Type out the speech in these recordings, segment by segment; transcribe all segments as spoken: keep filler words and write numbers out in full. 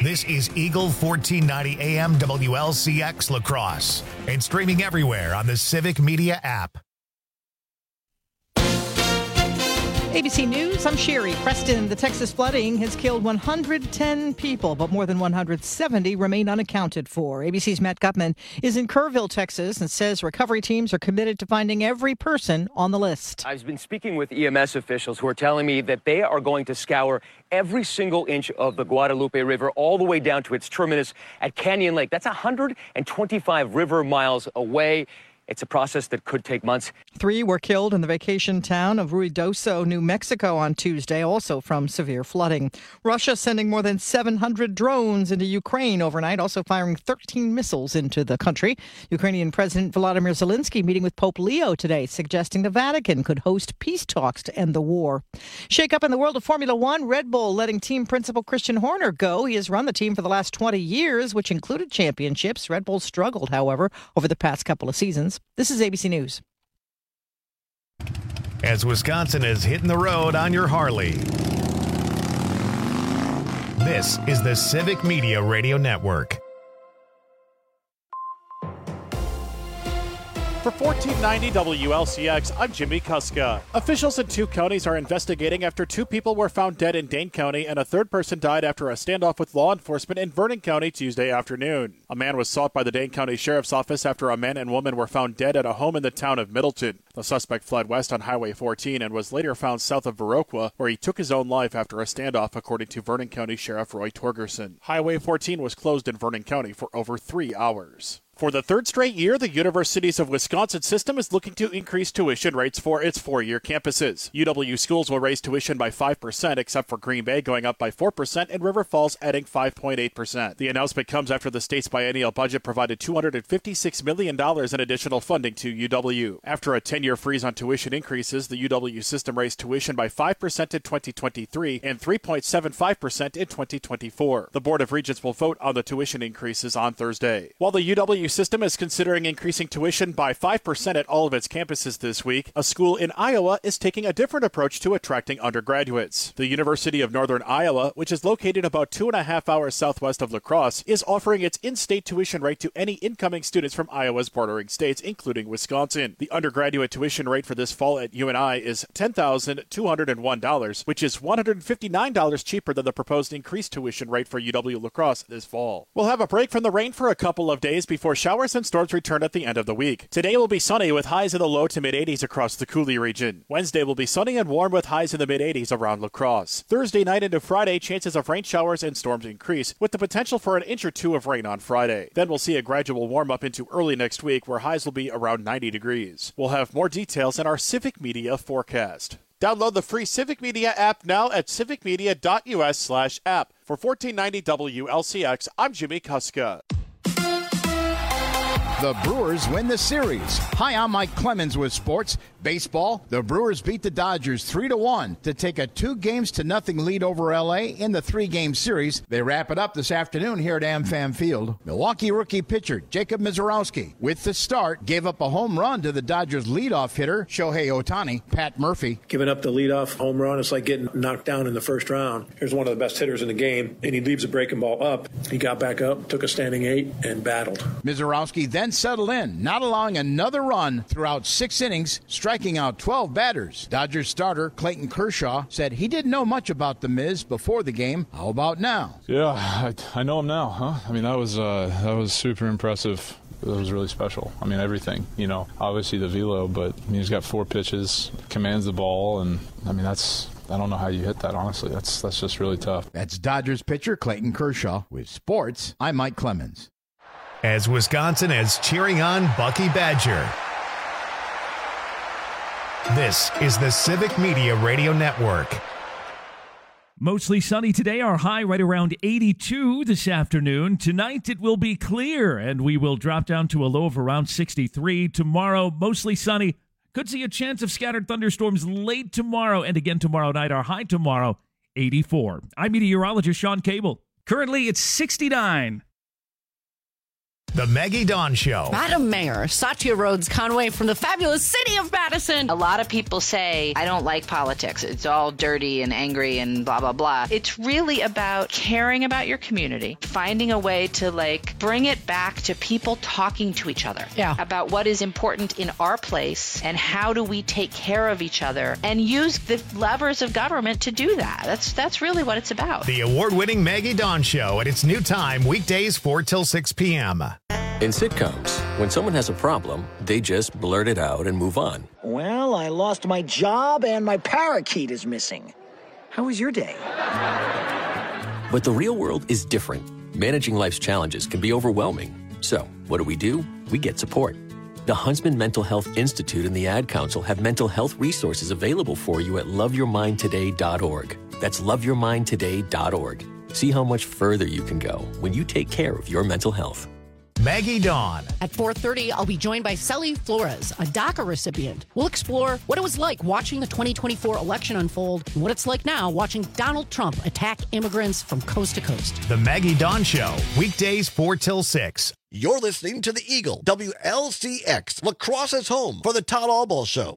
This is Eagle fourteen ninety A M W L C X La Crosse and streaming everywhere on the Civic Media app. A B C News, I'm Sherry. Preston, the Texas flooding has killed one hundred ten people, but more than one hundred seventy remain unaccounted for. A B C's Matt Gutman is in Kerrville, Texas, and says recovery teams are committed to finding every person on the list. I've been speaking with E M S officials who are telling me that they are going to scour every single inch of the Guadalupe River all the way down to its terminus at Canyon Lake. That's one hundred twenty-five river miles away. It's a process that could take months. Three were killed in the vacation town of Ruidoso, New Mexico on Tuesday, also from severe flooding. Russia sending more than seven hundred drones into Ukraine overnight, also firing thirteen missiles into the country. Ukrainian President Volodymyr Zelensky meeting with Pope Leo today, suggesting the Vatican could host peace talks to end the war. Shake up in the world of Formula One. Red Bull letting team principal Christian Horner go. He has run the team for the last twenty years, which included championships. Red Bull struggled, however, over the past couple of seasons. This is A B C News. As Wisconsin is hitting the road on your Harley, this is the Civic Media Radio Network. For fourteen ninety W L C X, I'm Jimmy Kuska. Officials in two counties are investigating after two people were found dead in Dane County and a third person died after a standoff with law enforcement in Vernon County Tuesday afternoon. A man was sought by the Dane County Sheriff's Office after a man and woman were found dead at a home in the town of Middleton. The suspect fled west on Highway fourteen and was later found south of Viroqua, where he took his own life after a standoff, according to Vernon County Sheriff Roy Torgerson. Highway fourteen was closed in Vernon County for over three hours. For the third straight year, the Universities of Wisconsin system is looking to increase tuition rates for its four-year campuses. U W schools will raise tuition by five percent, except for Green Bay going up by four percent and River Falls adding five point eight percent. The announcement comes after the state's biennial budget provided two hundred fifty-six million dollars in additional funding to U W. After a ten-year freeze on tuition increases, the U W system raised tuition by five percent in twenty twenty-three and three point seven five percent in twenty twenty-four. The Board of Regents will vote on the tuition increases on Thursday. While the U W system is considering increasing tuition by five percent at all of its campuses this week, a school in Iowa is taking a different approach to attracting undergraduates. The University of Northern Iowa, which is located about two and a half hours southwest of La Crosse, is offering its in-state tuition rate to any incoming students from Iowa's bordering states, including Wisconsin. The undergraduate tuition rate for this fall at U N I is ten thousand two hundred one dollars, which is one hundred fifty-nine dollars cheaper than the proposed increased tuition rate for U W La Crosse this fall. We'll have a break from the rain for a couple of days before showers and storms return at the end of the week. Today will be sunny with highs in the low to mid-eighties across the Coulee region. Wednesday will be sunny and warm with highs in the mid-eighties around La Crosse. Thursday night into Friday, chances of rain showers and storms increase, with the potential for an inch or two of rain on Friday. Then we'll see a gradual warm-up into early next week, where highs will be around ninety degrees. We'll have more details in our Civic Media forecast. Download the free Civic Media app now at civicmedia.us slash app. For fourteen ninety W L C X, I'm Jimmy Kuska. The Brewers win the series. Hi, I'm Mike Clemens with sports. Baseball, the Brewers beat the Dodgers three to one to take a two games to nothing lead over L A in the three-game series. They wrap it up this afternoon here at AmFam Field. Milwaukee rookie pitcher Jacob Misiorowski, with the start, gave up a home run to the Dodgers leadoff hitter Shohei Ohtani. Pat Murphy. Giving up the leadoff home run, it's like getting knocked down in the first round. Here's one of the best hitters in the game, and he leaves a breaking ball up. He got back up, took a standing eight, and battled. Misiorowski then settled in, not allowing another run throughout six innings, striking out twelve batters. Dodgers starter Clayton Kershaw said he didn't know much about the Miz before the game. How about now? Yeah, I, I know him now, huh? I mean, that was uh, that was super impressive. It was really special. I mean, everything, you know, obviously the velo, but I mean, he's got four pitches, commands the ball, and I mean, that's, I don't know how you hit that, honestly. That's, that's just really tough. That's Dodgers pitcher Clayton Kershaw. With sports, I'm Mike Clemens. As Wisconsin is cheering on Bucky Badger, this is the Civic Media Radio Network. Mostly sunny today, our high right around eighty-two this afternoon. Tonight it will be clear, and we will drop down to a low of around sixty-three. Tomorrow, mostly sunny. Could see a chance of scattered thunderstorms late tomorrow, and again tomorrow night. Our high tomorrow, eighty-four. I'm meteorologist Sean Cable. Currently, it's sixty-nine. The Maggie Dawn Show. Madam Mayor, Satya Rhodes Conway from the fabulous city of Madison. A lot of people say, I don't like politics. It's all dirty and angry and blah, blah, blah. It's really about caring about your community, finding a way to, like, bring it back to people talking to each other Yeah. about what is important in our place and how do we take care of each other and use the levers of government to do that. That's, that's really what it's about. The award-winning Maggie Dawn Show at its new time, weekdays four till six p.m. In sitcoms, when someone has a problem, they just blurt it out and move on. Well, I lost my job and my parakeet is missing. How was your day? But the real world is different. Managing life's challenges can be overwhelming. So, what do we do? We get support. The Huntsman Mental Health Institute and the Ad Council have mental health resources available for you at love your mind today dot org. That's love your mind today dot org. See how much further you can go when you take care of your mental health. Maggie Dawn. At four thirty, I'll be joined by Sally Flores, a DACA recipient. We'll explore what it was like watching the twenty twenty-four election unfold and what it's like now watching Donald Trump attack immigrants from coast to coast. The Maggie Dawn Show, weekdays four till six. You're listening to the Eagle, W L C X, La Crosse's home for the Todd Albaugh Show.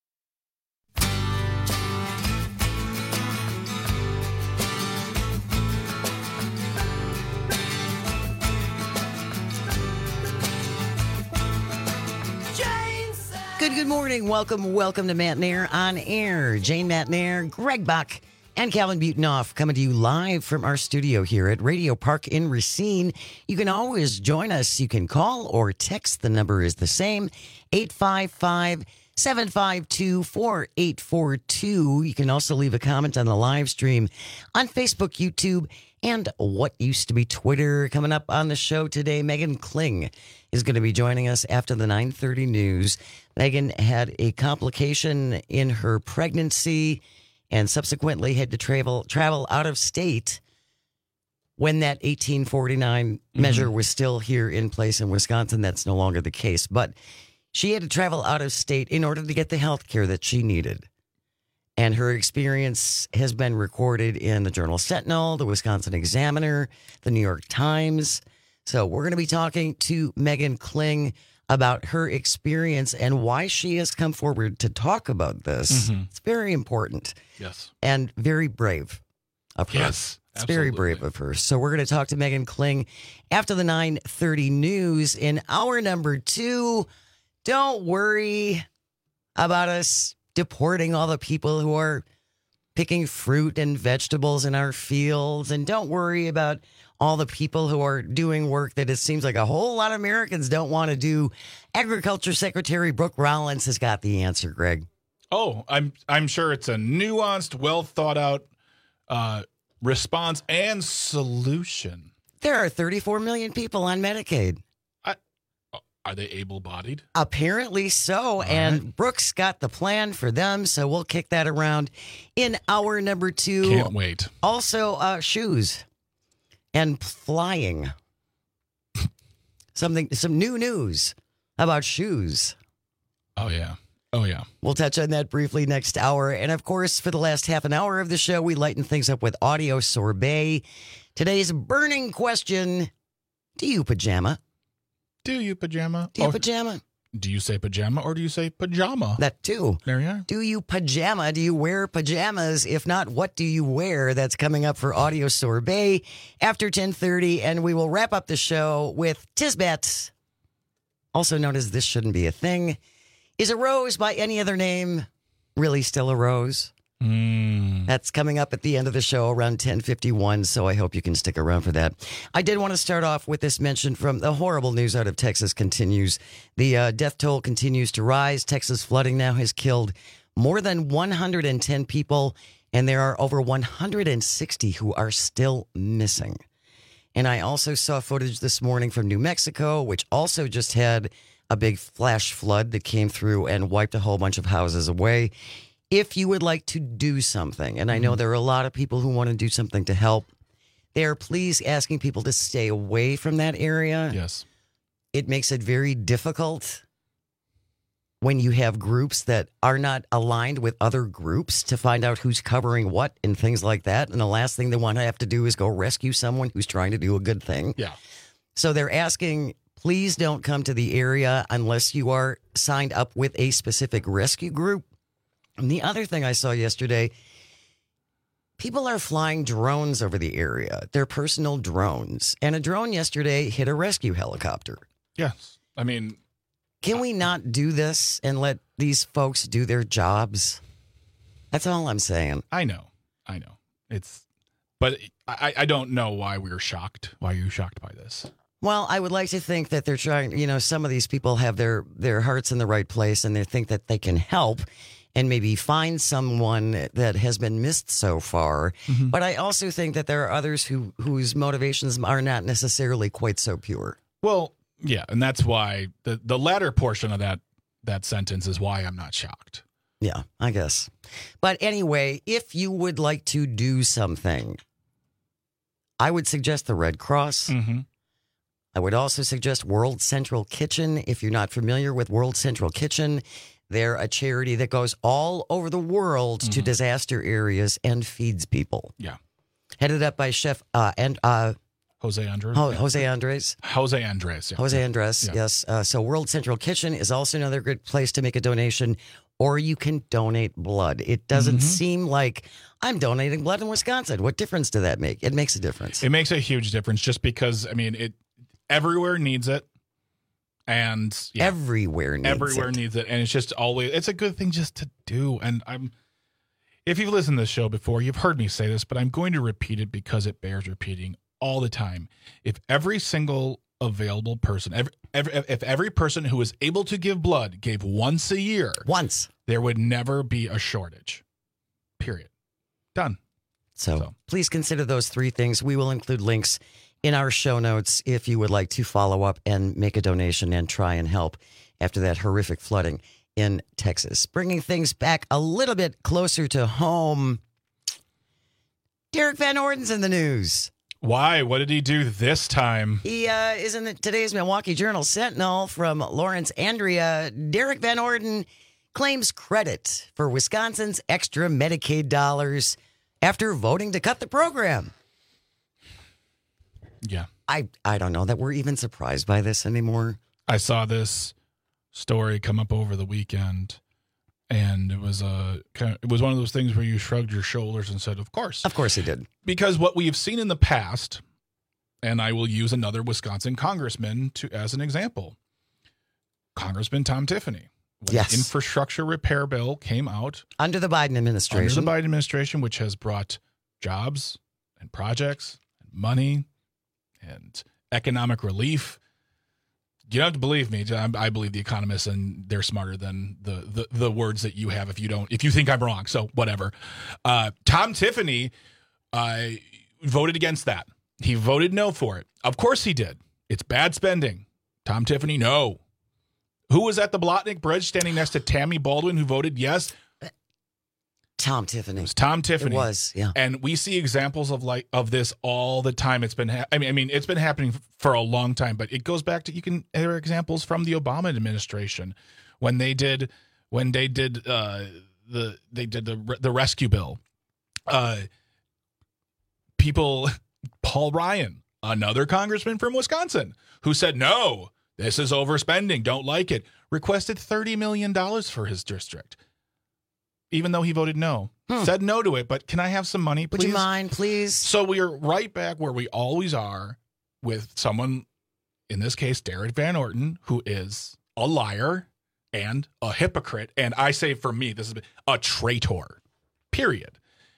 Good, good morning. Welcome, welcome to Matt Nair on Air. Jane Matt Nair, Greg Buck, and Calvin Butonoff coming to you live from our studio here at Radio Park in Racine. You can always join us. You can call or text. The number is the same, eight five five, seven five two, four eight four two. You can also leave a comment on the live stream on Facebook, YouTube, and what used to be Twitter. Coming up on the show today, Megan Kling is going to be joining us after the nine thirty news. Megan had a complication in her pregnancy and subsequently had to travel travel out of state when that eighteen forty-nine mm-hmm. measure was still here in place in Wisconsin. That's no longer the case. But she had to travel out of state in order to get the health care that she needed. And her experience has been recorded in the Journal Sentinel, the Wisconsin Examiner, the New York Times. So we're going to be talking to Megan Kling about her experience and why she has come forward to talk about this. Mm-hmm. It's very important. Yes. And very brave of her. Yes. It's absolutely. Very brave of her. So we're going to talk to Megan Kling after the nine thirty news. In hour number two, don't worry about us deporting all the people who are picking fruit and vegetables in our fields. And don't worry about all the people who are doing work that it seems like a whole lot of Americans don't want to do. Agriculture Secretary Brooke Rollins has got the answer, Greg. Oh, I'm I'm sure it's a nuanced, well thought out uh, response and solution. There are thirty-four million people on Medicaid. I, are they able-bodied? Apparently so. All and right. Brooke's got the plan for them, so we'll kick that around in hour number two. Can't wait. Also, uh, shoes. And flying. Something, some new news about shoes. Oh, yeah. Oh, yeah. We'll touch on that briefly next hour. And of course, for the last half an hour of the show, we lighten things up with audio sorbet. Today's burning question: do you pajama? Do you pajama? Do you or, pajama? Do you say pajama or do you say pajama? That too. There you are. Do you pajama? Do you wear pajamas? If not, what do you wear? That's coming up for Audio Sorbet after ten thirty. And we will wrap up the show with Tisbet, also known as This Shouldn't Be a Thing. Is a rose by any other name really still a rose? Mm. That's coming up at the end of the show around ten fifty-one, so I hope you can stick around for that. I did want to start off with this mention from the horrible news out of Texas continues. The uh, death toll continues to rise. Texas flooding now has killed more than one hundred ten people, and there are over one hundred sixty who are still missing. And I also saw footage this morning from New Mexico, which also just had a big flash flood that came through and wiped a whole bunch of houses away. If you would like to do something, and I know there are a lot of people who want to do something to help, they're please asking people to stay away from that area. Yes. It makes it very difficult when you have groups that are not aligned with other groups to find out who's covering what and things like that. And the last thing they want to have to do is go rescue someone who's trying to do a good thing. Yeah. So they're asking, Please don't come to the area unless you are signed up with a specific rescue group. And the other thing I saw yesterday, people are flying drones over the area. They're personal drones. And a drone yesterday hit a rescue helicopter. Yes. I mean, can we not do this and let these folks do their jobs? That's all I'm saying. I know. I know. It's, but I, I don't know why we were shocked. Why are you shocked by this? Well, I would like to think that they're trying, you know, some of these people have their, their hearts in the right place and they think that they can help and maybe find someone that has been missed so far. Mm-hmm. But I also think that there are others who whose motivations are not necessarily quite so pure. Well, yeah, and that's why the, the latter portion of that that sentence is why I'm not shocked. Yeah, I guess. But anyway, if you would like to do something, I would suggest the Red Cross. Mm-hmm. I would also suggest World Central Kitchen. If you're not familiar with World Central Kitchen, they're a charity that goes all over the world mm-hmm. to disaster areas and feeds people. Yeah. Headed up by Chef uh, and uh, Jose Andres. Ho- Jose Andres. Jose Andres. Yeah. Jose Andres, yeah. yes. Uh, so World Central Kitchen is also another good place to make a donation, or you can donate blood. It doesn't mm-hmm. seem like I'm donating blood in Wisconsin. What difference does that make? It makes a difference. It makes a huge difference just because, I mean, it everywhere needs it. And yeah, everywhere needs everywhere it. needs it. And it's just always, it's a good thing just to do. And I'm, if you've listened to this show before, you've heard me say this, but I'm going to repeat it because it bears repeating all the time. If every single available person, every, every, if every person who is able to give blood gave once a year, once, there would never be a shortage. Period. Done. So, so please consider those three things. We will include links in our show notes if you would like to follow up and make a donation and try and help after that horrific flooding in Texas. Bringing things back a little bit closer to home, Derek Van Orden's in the news. Why? What did he do this time? He uh, is in the, today's Milwaukee Journal Sentinel from Lawrence Andrea. Derek Van Orden claims credit for Wisconsin's extra Medicaid dollars after voting to cut the program. Yeah. I, I don't know that we're even surprised by this anymore. I saw this story come up over the weekend, and it was a kind of, it was one of those things where you shrugged your shoulders and said, of course. Of course he did. Because what we have seen in the past, and I will use another Wisconsin congressman to as an example, Congressman Tom Tiffany. When yes. the infrastructure repair bill came out. Under the Biden administration. Under the Biden administration, which has brought jobs and projects and money and economic relief. You don't have to believe me. I believe the economists, and they're smarter than the, the, the words that you have if you don't, if you think I'm wrong. So whatever. Uh, Tom Tiffany uh, voted against that. He voted no for it. Of course he did. It's bad spending. Tom Tiffany, no. Who was at the Blotnick Bridge standing next to Tammy Baldwin who voted yes? Tom Tiffany. It was Tom Tiffany. It was, yeah. And we see examples of like of this all the time. It's been, ha- I mean, I mean, it's been happening for a long time. But it goes back to you can there are examples from the Obama administration when they did when they did uh, the they did the the rescue bill. Uh, people, Paul Ryan, another congressman from Wisconsin, who said no, this is overspending, don't like it, requested thirty million dollars for his district. Even though he voted no, hmm. said no to it, but can I have some money, please? Would you mind, please? So we are right back where we always are with someone, in this case, Derek Van Orden, who is a liar and a hypocrite. And I say for me, this is a traitor, period.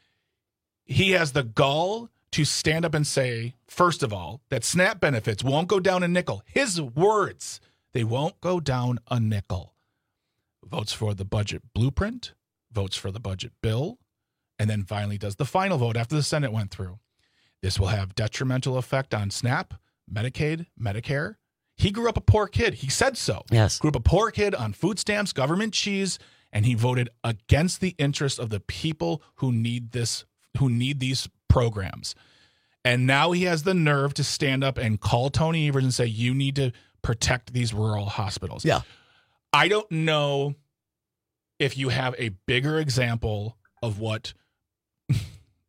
He has the gall to stand up and say, first of all, that SNAP benefits won't go down a nickel. His words, they won't go down a nickel. Votes for the budget blueprint. Votes for the budget bill, and then finally does the final vote after the Senate went through. This will have detrimental effect on SNAP, Medicaid, Medicare. He grew up a poor kid. He said so. Yes. Grew up a poor kid on food stamps, government cheese, and he voted against the interests of the people who need this, who need these programs. And now he has the nerve to stand up and call Tony Evers and say, you need to protect these rural hospitals. Yeah. I don't know if you have a bigger example of what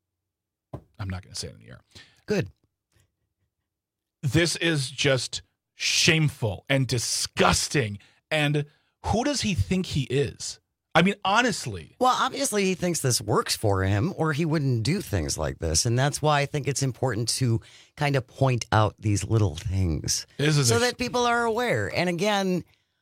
I'm not going to say it in the air. Good. This is just shameful and disgusting. And who does he think he is? I mean, honestly. Well, obviously he thinks this works for him or he wouldn't do things like this. And that's why I think it's important to kind of point out these little things so that people are aware. And again,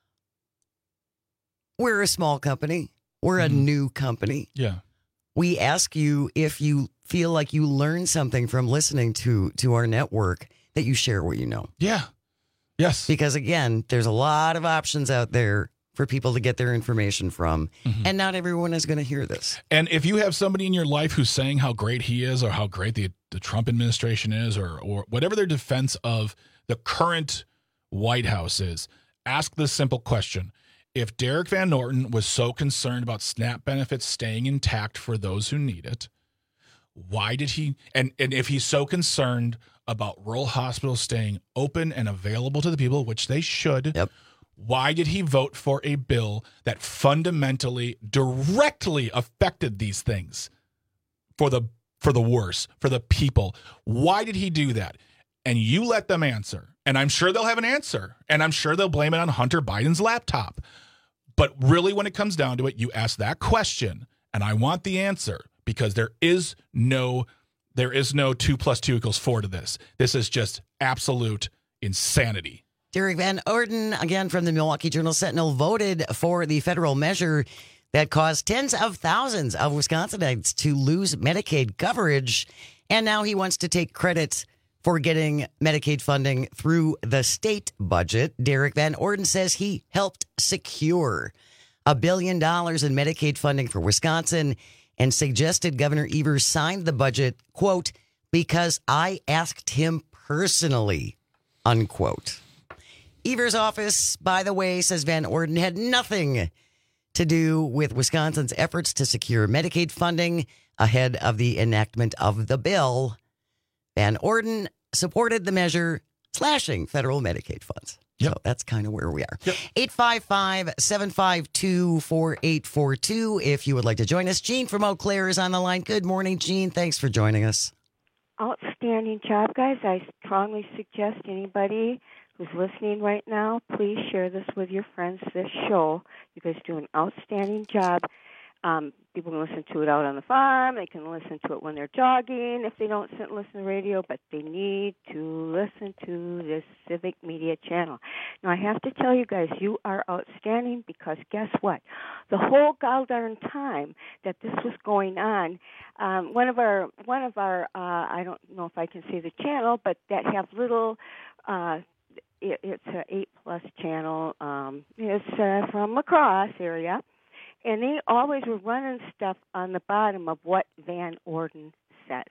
we're a small company. We're a mm-hmm. new company. Yeah. We ask you if you feel like you learn something from listening to, to our network that you share what you know. Yeah. Yes. Because again, there's a lot of options out there for people to get their information from. Mm-hmm. And not everyone is going to hear this. And if you have somebody in your life who's saying how great he is or how great the, the Trump administration is or, or whatever their defense of the current White House is, ask this simple question. If Derek Van Norton was so concerned about SNAP benefits staying intact for those who need it, why did he, and, and if he's so concerned about rural hospitals staying open and available to the people, which they should, yep. why did he vote for a bill that fundamentally, directly affected these things for the for the worse, for the people? Why did he do that? And you let them answer. And I'm sure they'll have an answer. And I'm sure they'll blame it on Hunter Biden's laptop. But really, when it comes down to it, you ask that question, and I want the answer because there is no there is no two plus two equals four to this. This is just absolute insanity. Derek Van Orden, again from the Milwaukee Journal-Sentinel, voted for the federal measure that caused tens of thousands of Wisconsinites to lose Medicaid coverage. And now he wants to take credit for getting Medicaid funding through the state budget. Derek Van Orden says he helped secure a billion dollars in Medicaid funding for Wisconsin and suggested Governor Evers signed the budget, quote, because I asked him personally, unquote. Evers' office, by the way, says Van Orden had nothing to do with Wisconsin's efforts to secure Medicaid funding ahead of the enactment of the bill. Van Orden supported the measure slashing federal Medicaid funds. Yep. So that's kind of where we are. Yep. eight five five, seven five two, four eight four two if you would like to join us. Jean from Eau Claire is on the line. Good morning, Jean. Thanks for joining us. Outstanding job, guys. I strongly suggest anybody who's listening right now, please share this with your friends, this show. You guys do an outstanding job. Um, people can listen to it out on the farm. They can listen to it when they're jogging if they don't sit and listen to the radio, but they need to listen to this civic media channel. Now, I have to tell you guys, you are outstanding because guess what? The whole goddamn time that this was going on, um, one of our, one of our uh, I don't know if I can say the channel, but that have little uh, It, it's an eight plus channel. Um, it's uh, from La Crosse area, and they always were running stuff on the bottom of what Van Orden says.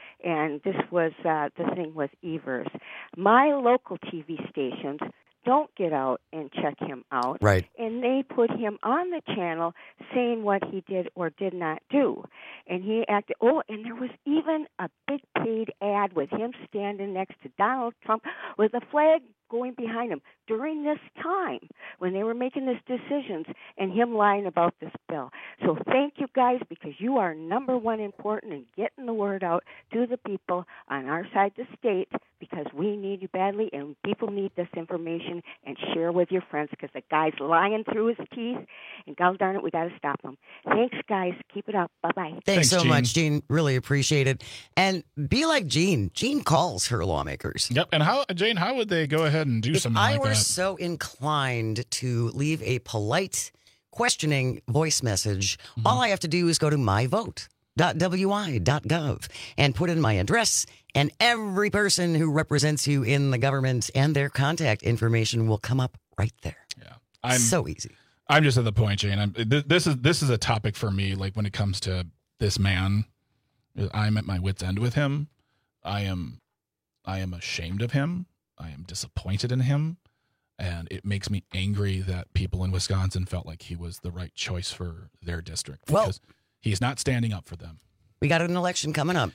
And this was uh, the thing with Evers. My local T V stations don't get out and check him out. Right. And they put him on the channel saying what he did or did not do. And he acted, oh, and there was even a big paid ad with him standing next to Donald Trump with a flag going behind him during this time when they were making these decisions and him lying about this bill. So thank you guys because you are number one important in getting the word out to the people on our side of the state because we need you badly and people need this information and share with your friends because the guy's lying through his teeth and God darn it, we got to stop him. Thanks, guys. Keep it up. Bye-bye. Thanks, Thanks so Jean. much, Jean. Really appreciate it. And be like Jean. Jean calls her lawmakers. Yep. And how, Jane, how would they go ahead and do if something I like were that? so inclined to leave a polite, questioning voice message, mm-hmm. all I have to do is go to my vote dot w i dot gov and put in my address, and every person who represents you in the government and their contact information will come up right there. Yeah, I'm so easy. I'm just at the point, Jane. I'm, th- this is this is a topic for me. Like when it comes to this man, I'm at my wit's end with him. I am, I am ashamed of him. I am disappointed in him, and it makes me angry that people in Wisconsin felt like he was the right choice for their district because well, he's not standing up for them. We got an election coming up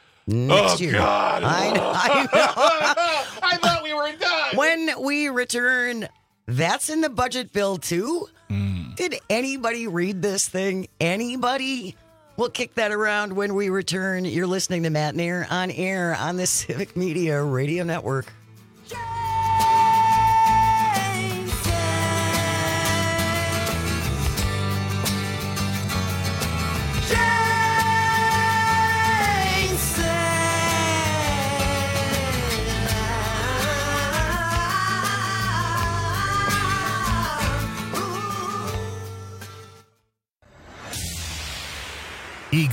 next oh, year. God. I know. I know. I thought we were done. When we return, that's in the budget bill too. Mm. Did anybody read this thing? Anybody? We'll kick that around when we return. You're listening to Matt Nair on air on the Civic Media Radio Network. Yeah!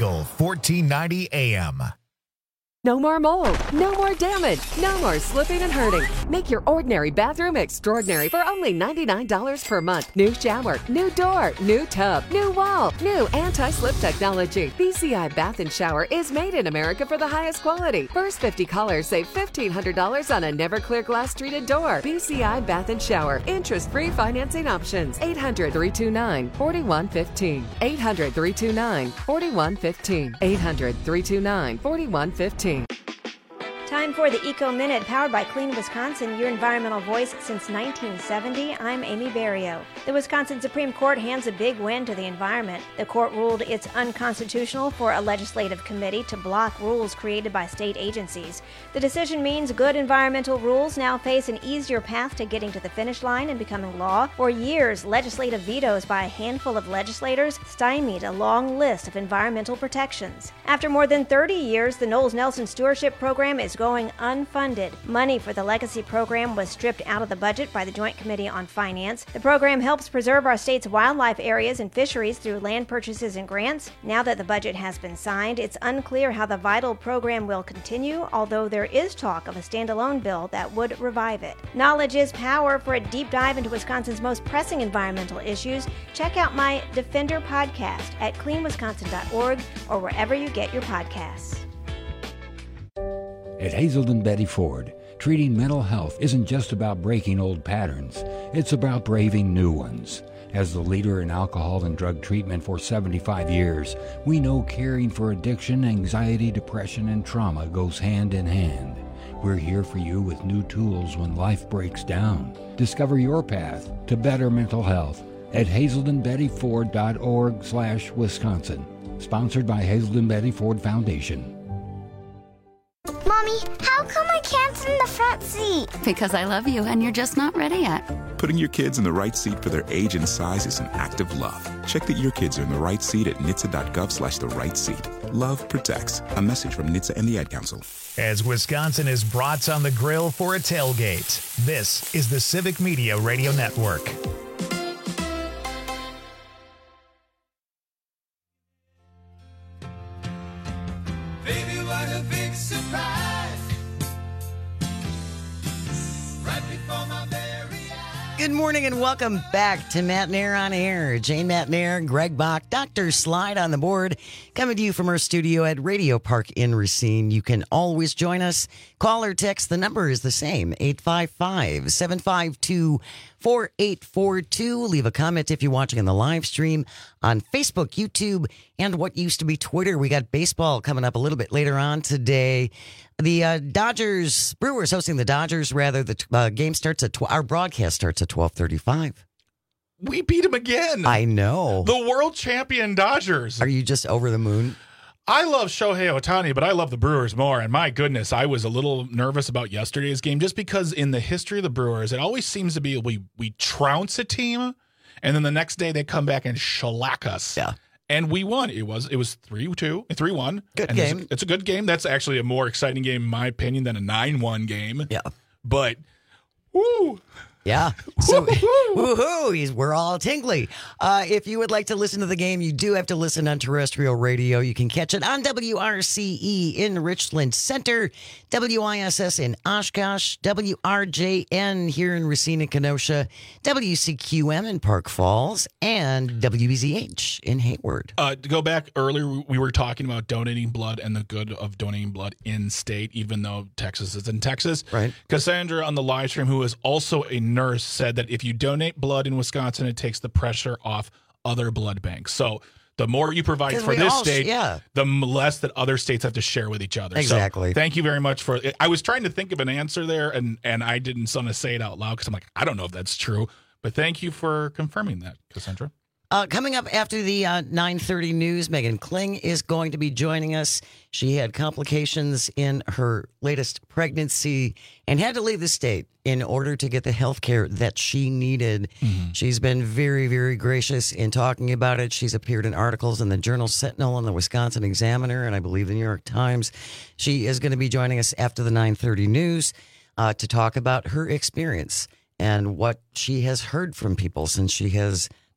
Eagle fourteen ninety A M. No more mold, no more damage, no more slipping and hurting. Make your ordinary bathroom extraordinary for only ninety-nine dollars per month. New shower, new door, new tub, new wall, new anti-slip technology. B C I Bath and Shower is made in America for the highest quality. First fifty callers save fifteen hundred dollars on a never clear glass treated door. B C I Bath and Shower. Interest-free financing options. eight hundred, three two nine, four one one five. eight hundred, three two nine, four one one five. eight hundred, three two nine, four one one five. Time for the Eco Minute, powered by Clean Wisconsin, your environmental voice since nineteen seventy. I'm Amy Barrio. The Wisconsin Supreme Court hands a big win to the environment. The court ruled it's unconstitutional for a legislative committee to block rules created by state agencies. The decision means good environmental rules now face an easier path to getting to the finish line and becoming law. For years, legislative vetoes by a handful of legislators stymied a long list of environmental protections. After more than thirty years, the Knowles Nelson Stewardship Program is going unfunded. Money for the legacy program was stripped out of the budget by the Joint Committee on Finance. The program helps preserve our state's wildlife areas and fisheries through land purchases and grants. Now that the budget has been signed, it's unclear how the vital program will continue, although there is talk of a standalone bill that would revive it. Knowledge is power. For a deep dive into Wisconsin's most pressing environmental issues, check out my Defender podcast at clean wisconsin dot org or wherever you get your podcasts. At Hazelden Betty Ford, treating mental health isn't just about breaking old patterns. It's about braving new ones. As the leader in alcohol and drug treatment for seventy-five years, we know caring for addiction, anxiety, depression, and trauma goes hand in hand. We're here for you with new tools when life breaks down. Discover your path to better mental health at hazelden betty ford dot org slash Wisconsin. Sponsored by Hazelden Betty Ford Foundation. Mommy, how come I can't sit in the front seat? Because I love you and you're just not ready yet. Putting your kids in the right seat for their age and size is an act of love. Check that your kids are in the right seat at N H T S A dot gov slash the right seat. Love protects. A message from N H T S A and the Ad Council. As Wisconsin is brats on the grill for a tailgate, this is the Civic Media Radio Network. Baby, what a big surprise. Right before my very eyes. Good morning and welcome back to Matt Nair on Air. Jane Matt Nair, Greg Bach, Doctor Slide on the board, coming to you from our studio at Radio Park in Racine. You can always join us. Call or text. The number is the same, eight five five, seven five two, four eight four two. Leave a comment if you're watching on the live stream on Facebook, YouTube, and what used to be Twitter. We got baseball coming up a little bit later on today. The uh, Dodgers, Brewers hosting the Dodgers, rather. The uh, game starts at, tw- our broadcast starts at twelve thirty-five. We beat him again. I know. The world champion Dodgers. Are you just over the moon? I love Shohei Ohtani, but I love the Brewers more. And my goodness, I was a little nervous about yesterday's game just because in the history of the Brewers, it always seems to be we we trounce a team, and then the next day they come back and shellac us. Yeah. And we won. It was it was three two, three one. Good and game. It's a, it's a good game. That's actually a more exciting game, in my opinion, than a nine one game. Yeah. But, woo. Yeah. So, woohoo, he's, we're all tingly. Uh, if you would like to listen to the game, you do have to listen on terrestrial radio. You can catch it on W R C E in Richland Center, W I S S in Oshkosh, W R J N here in Racine and Kenosha, W C Q M in Park Falls, and W B Z H in Hayward. Uh, to go back earlier, we were talking about donating blood and the good of donating blood in state, even though Texas is in Texas. Right. Cassandra on the live stream, who is also a nurse, said that if you donate blood in Wisconsin, it takes the pressure off other blood banks. So the more you provide for this all, state, yeah. the less that other states have to share with each other. Exactly. So thank you very much for it. I was trying to think of an answer there, and, and I didn't want to say it out loud because I'm like, I don't know if that's true. But thank you for confirming that, Cassandra. Uh, coming up after the uh, nine thirty news, Megan Kling is going to be joining us. She had complications in her latest pregnancy and had to leave the state in order to get the health care that she needed. Mm-hmm. She's been very, very gracious in talking about it. She's appeared in articles in the Journal Sentinel and the Wisconsin Examiner, and I believe the New York Times. She is going to be joining us after the nine thirty news uh, to talk about her experience and what she has heard from people since she has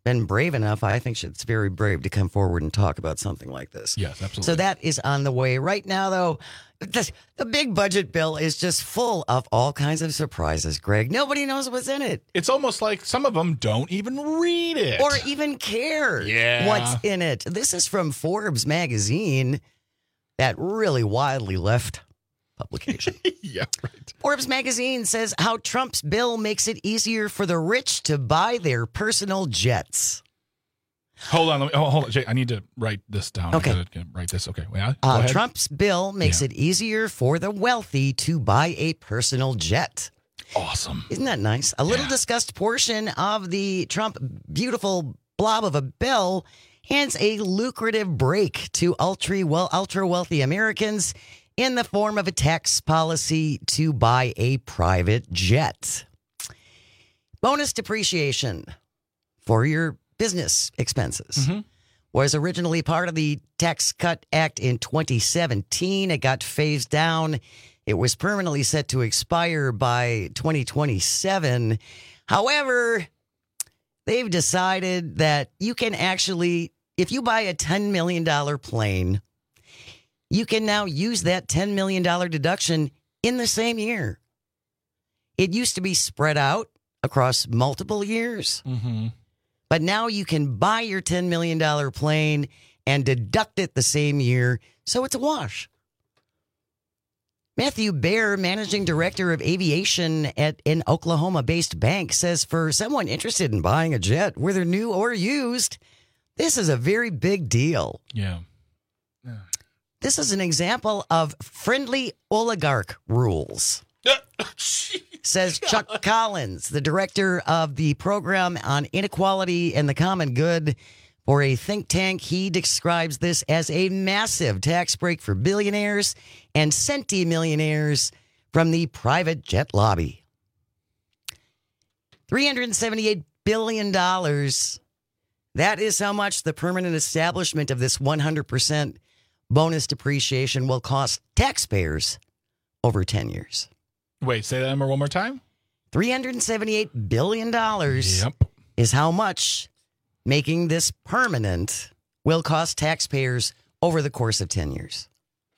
been brave enough, I think it's very brave to come forward and talk about something like this. Yes, absolutely. So that is on the way. Right now, though, the, the big budget bill is just full of all kinds of surprises, Greg. Nobody knows what's in it. It's almost like some of them don't even read it. Or even care Yeah. what's in it. This is from Forbes magazine, that really widely left publication. Yeah, right. Forbes magazine says how Trump's bill makes it easier for the rich to buy their personal jets. Hold on. Let me, oh, hold on. Jay, I need to write this down. Okay. I gotta write this. Okay. Yeah, go Uh, ahead. Trump's bill makes Yeah. it easier for the wealthy to buy a personal jet. Awesome. Isn't that nice? A little discussed portion of the Trump beautiful blob of a bill hands a lucrative break to ultra well ultra wealthy Americans in the form of a tax policy to buy a private jet. Bonus depreciation for your business expenses was originally part of the Tax Cut Act in twenty seventeen. It got phased down. It was permanently set to expire by twenty twenty-seven. However, they've decided that you can actually, if you buy a ten million dollars plane, you can now use that ten million dollars deduction in the same year. It used to be spread out across multiple years. Mm-hmm. But now you can buy your ten million dollars plane and deduct it the same year, so it's a wash. Matthew Baer, managing director of aviation at an Oklahoma-based bank, says for someone interested in buying a jet, whether new or used, this is a very big deal. Yeah. This is an example of friendly oligarch rules. Says Chuck Collins, the director of the program on inequality and the common good for a think tank. He describes this as a massive tax break for billionaires and centimillionaires from the private jet lobby. three hundred seventy-eight billion dollars. That is how much the permanent establishment of this one hundred percent bonus depreciation will cost taxpayers over ten years. Wait, say that number one more time. three hundred seventy-eight billion dollars Yep. is how much making this permanent will cost taxpayers over the course of ten years.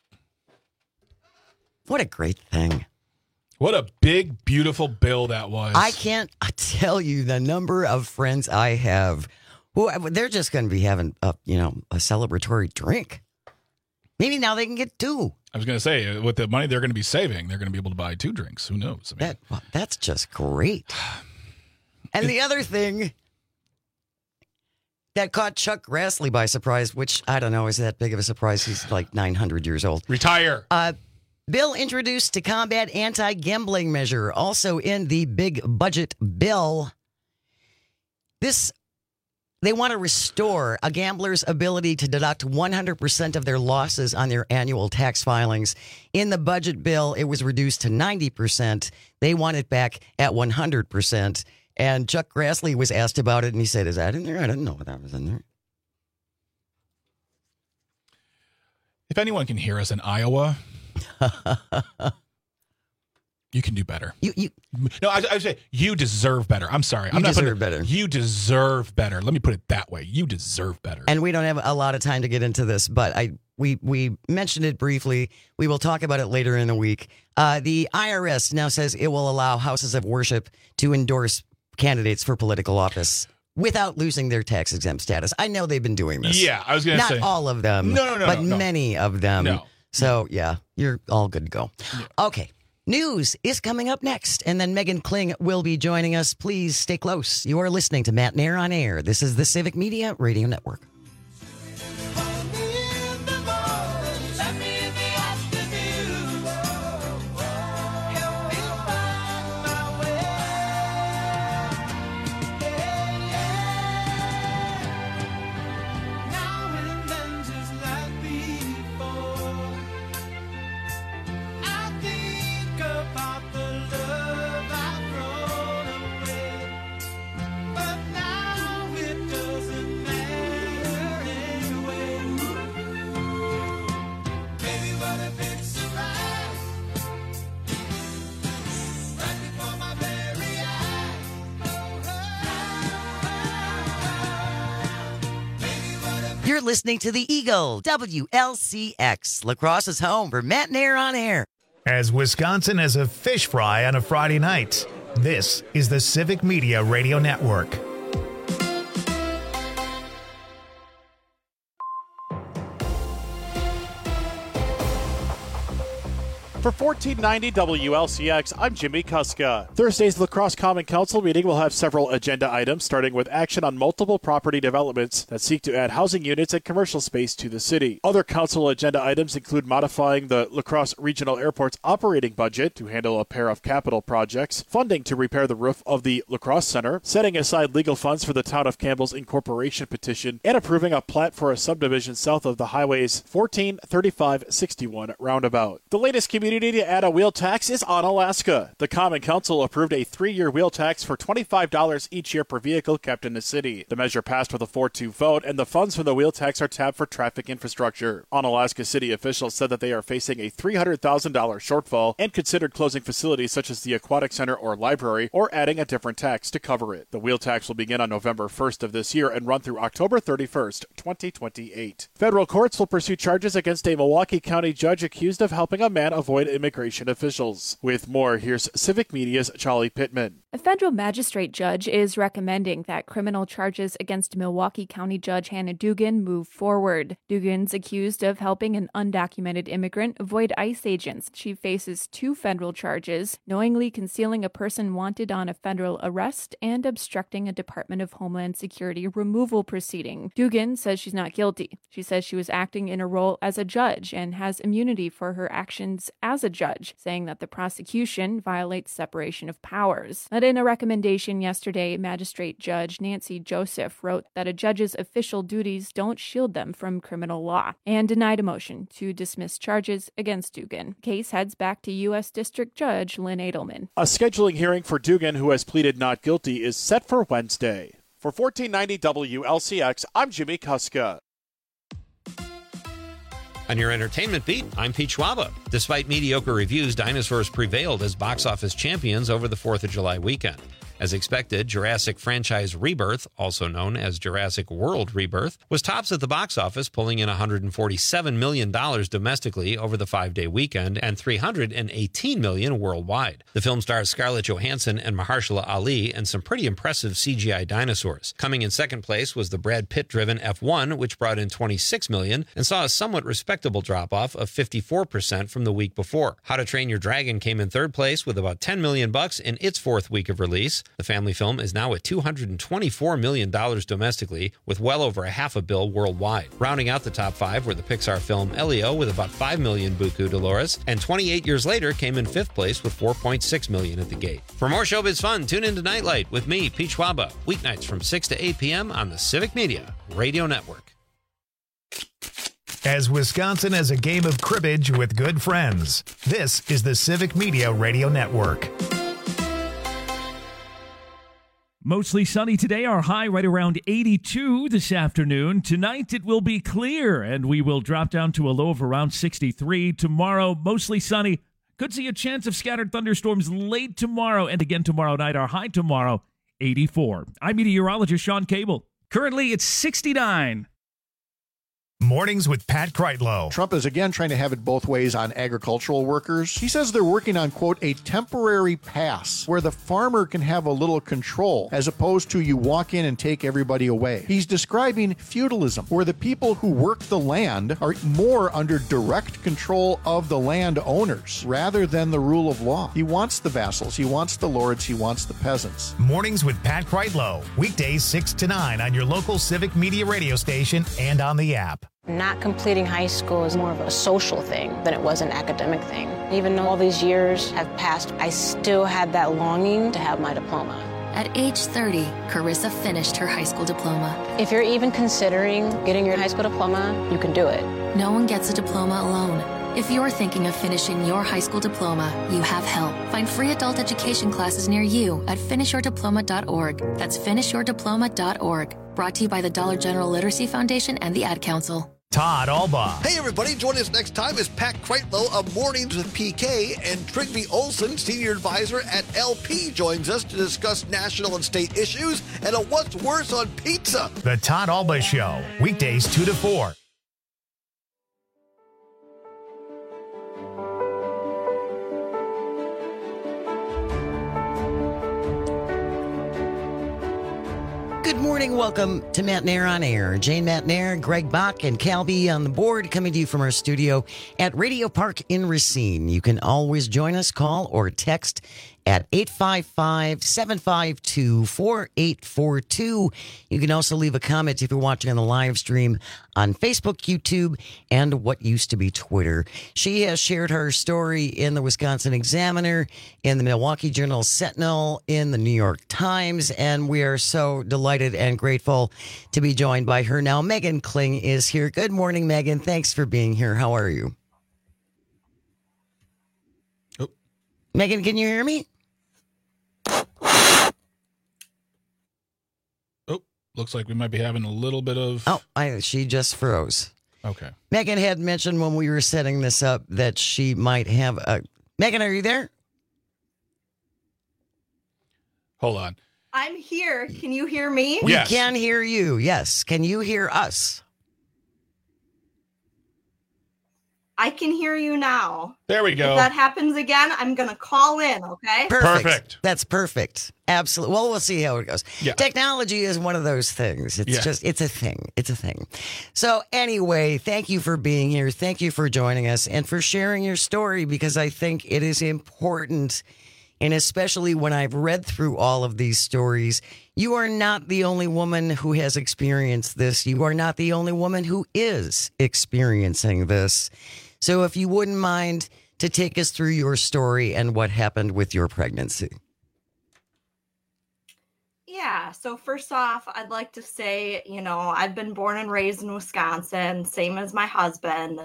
What a great thing. What a big, beautiful bill that was. I can't tell you the number of friends I have who they're just going to be having a, you know, a celebratory drink. Maybe now they can get two. I was going to say, with the money they're going to be saving, they're going to be able to buy two drinks. Who knows? I mean, That well, that's just great. And the other thing that caught Chuck Grassley by surprise, which I don't know is that big of a surprise. He's like nine hundred years old. retire. Uh, bill introduced to combat anti-gambling measure, also in the big budget bill. This, they want to restore a gambler's ability to deduct one hundred percent of their losses on their annual tax filings. In the budget bill, it was reduced to ninety percent. They want it back at one hundred percent. And Chuck Grassley was asked about it, and he said, is that in there? I didn't know that was in there. If anyone can hear us in Iowa, you can do better. You, you, no, I, I say you deserve better. I'm sorry. I'm You not putting- deserve better. You deserve better. Let me put it that way. You deserve better. And we don't have a lot of time to get into this, but I we we mentioned it briefly. We will talk about it later in the week. Uh, the I R S now says it will allow houses of worship to endorse candidates for political office without losing their tax exempt status. I know they've been doing this. Yeah, I was going to Not say. all of them. No, no, no, But no, no. many of them. No. So, yeah, you're all good to go. Okay. News is coming up next, and then Megan Kling will be joining us. Please stay close. You are listening to Matt Nair on Air. This is the Civic Media Radio Network. You're listening to the Eagle, W L C X, La Crosse's home for Matt Nair on air. As Wisconsin has a fish fry on a Friday night, this is the Civic Media Radio Network. For fourteen ninety W L C X, I'm Jimmy Kuska. Thursday's La Crosse Common Council meeting will have several agenda items, starting with action on multiple property developments that seek to add housing units and commercial space to the city. Other council agenda items include modifying the La Crosse Regional Airport's operating budget to handle a pair of capital projects, funding to repair the roof of the La Crosse Center, setting aside legal funds for the Town of Campbell's incorporation petition, and approving a plat for a subdivision south of the Highway's fourteen thirty-five sixty-one roundabout. The latest community to add a wheel tax is Onalaska. The Common Council approved a three-year wheel tax for twenty-five dollars each year per vehicle kept in the city. The measure passed with a four two vote, and the funds from the wheel tax are tapped for traffic infrastructure. Onalaska city officials said that they are facing a three hundred thousand dollars shortfall and considered closing facilities such as the aquatic center or library or adding a different tax to cover it. The wheel tax will begin on November first of this year and run through October thirty-first, twenty twenty-eight. Federal courts will pursue charges against a Milwaukee County judge accused of helping a man avoid immigration officials. With more, here's Civic Media's Charlie Pittman. A federal magistrate judge is recommending that criminal charges against Milwaukee County Judge Hannah Dugan move forward. Dugan's accused of helping an undocumented immigrant avoid ICE agents. She faces two federal charges, knowingly concealing a person wanted on a federal arrest and obstructing a Department of Homeland Security removal proceeding. Dugan says she's not guilty. She says she was acting in a role as a judge and has immunity for her actions as a judge, saying that the prosecution violates separation of powers. But in a recommendation yesterday, Magistrate Judge Nancy Joseph wrote that a judge's official duties don't shield them from criminal law and denied a motion to dismiss charges against Dugan. The case heads back to U S District Judge Lynn Edelman. A scheduling hearing for Dugan, who has pleaded not guilty, is set for Wednesday. For fourteen ninety W L C X, I'm Jimmy Kuska. On your entertainment beat, I'm Pete Schwaba. Despite mediocre reviews, dinosaurs prevailed as box office champions over the fourth of July weekend. As expected, Jurassic franchise Rebirth, also known as Jurassic World Rebirth, was tops at the box office, pulling in one hundred forty-seven million dollars domestically over the five-day weekend and three hundred eighteen million dollars worldwide. The film stars Scarlett Johansson and Mahershala Ali and some pretty impressive C G I dinosaurs. Coming in second place was the Brad Pitt-driven F one, which brought in twenty-six million dollars and saw a somewhat respectable drop-off of fifty-four percent from the week before. How to Train Your Dragon came in third place with about ten million bucks in its fourth week of release. The family film is now at two hundred twenty-four million dollars domestically, with well over a half a bill worldwide. Rounding out the top five were the Pixar film Elio with about five million dollars Buku Dolores, and twenty-eight years later came in fifth place with four point six million dollars at the gate. For more showbiz fun, tune into Nightlight with me, Pete Schwaba, weeknights from six to eight p.m. on the Civic Media Radio Network. As Wisconsin has a game of cribbage with good friends, this is the Civic Media Radio Network. Mostly sunny today, our high right around eighty-two this afternoon. Tonight it will be clear and we will drop down to a low of around sixty-three. Tomorrow, mostly sunny. Could see a chance of scattered thunderstorms late tomorrow and again tomorrow night. Our high tomorrow, eighty-four. I'm meteorologist Sean Cable. Currently it's sixty-nine. Mornings with Pat Kreitlow. Trump is again trying to have it both ways on agricultural workers. He says they're working on, quote, a temporary pass where the farmer can have a little control as opposed to you walk in and take everybody away. He's describing feudalism, where the people who work the land are more under direct control of the land owners rather than the rule of law. He wants the vassals, he wants the lords, he wants the peasants. Mornings with Pat Kreitlow. Weekdays six to nine on your local Civic Media radio station and on the app. Not completing high school is more of a social thing than it was an academic thing. Even though all these years have passed, I still had that longing to have my diploma. At age thirty, Carissa finished her high school diploma. If you're even considering getting your high school diploma, you can do it. No one gets a diploma alone. If you're thinking of finishing your high school diploma, you have help. Find free adult education classes near you at finish your diploma dot org. That's finish your diploma dot org. Brought to you by the Dollar General Literacy Foundation and the Ad Council. Todd Alba. Hey, everybody. Join us next time as Pat Kreitlow of Mornings with P K and Trigby Olson, Senior Advisor at L P, joins us to discuss national and state issues and a what's worse on pizza. The Todd Alba Show, weekdays two to four. Good morning. Welcome to Matt Nair on Air. Jane Matt Nair, Greg Bach, and Calby on the board, coming to you from our studio at Radio Park in Racine. You can always join us, call or text at eight five five, seven five two, four eight four two. You can also leave a comment if you're watching on the live stream on Facebook, YouTube, and what used to be Twitter. She has shared her story in the Wisconsin Examiner, in the Milwaukee Journal Sentinel, in the New York Times, and we are so delighted and grateful to be joined by her now. Megan Kling is here. Good morning, Megan. Thanks for being here. How are you? Oh. Megan, can you hear me? Oh, looks like we might be having a little bit of... Oh, I, she just froze. Okay. Megan had mentioned when we were setting this up that she might have a... Megan, are you there? Hold on. I'm here. Can you hear me? We yes. can hear you, yes. Can you hear us? I can hear you now. There we go. If that happens again, I'm going to call in, okay? Perfect. perfect. That's perfect. Absolutely. Well, we'll see how it goes. Yeah. Technology is one of those things. It's yeah. just, it's a thing. It's a thing. So anyway, thank you for being here. Thank you for joining us and for sharing your story, because I think it is important. And especially when I've read through all of these stories, you are not the only woman who has experienced this. You are not the only woman who is experiencing this. So if you wouldn't mind to take us through your story and what happened with your pregnancy. Yeah. So first off, I'd like to say, you know, I've been born and raised in Wisconsin, same as my husband.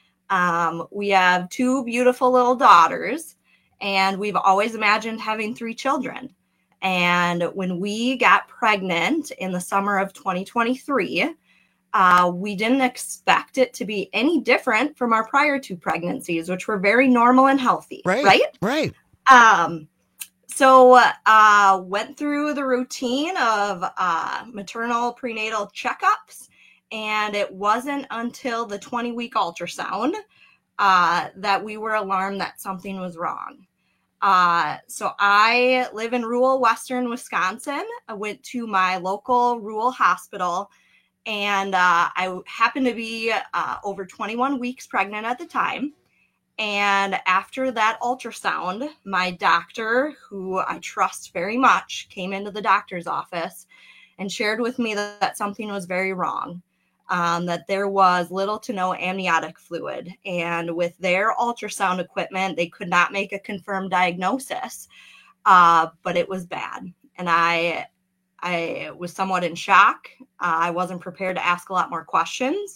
Um, we have two beautiful little daughters, and we've always imagined having three children. And when we got pregnant in the summer of twenty twenty-three, Uh, we didn't expect it to be any different from our prior two pregnancies, which were very normal and healthy. Right. Right. Right. Um, so uh, went through the routine of uh, maternal prenatal checkups. And it wasn't until the twenty week ultrasound uh, that we were alarmed that something was wrong. Uh, so I live in rural Western Wisconsin. I went to my local rural hospital. And uh, I happened to be uh, over twenty-one weeks pregnant at the time. And after that ultrasound, my doctor, who I trust very much, came into the doctor's office and shared with me that, that something was very wrong, um, that there was little to no amniotic fluid. And with their ultrasound equipment, they could not make a confirmed diagnosis, uh, but it was bad. And I... I was somewhat in shock. Uh, I wasn't prepared to ask a lot more questions.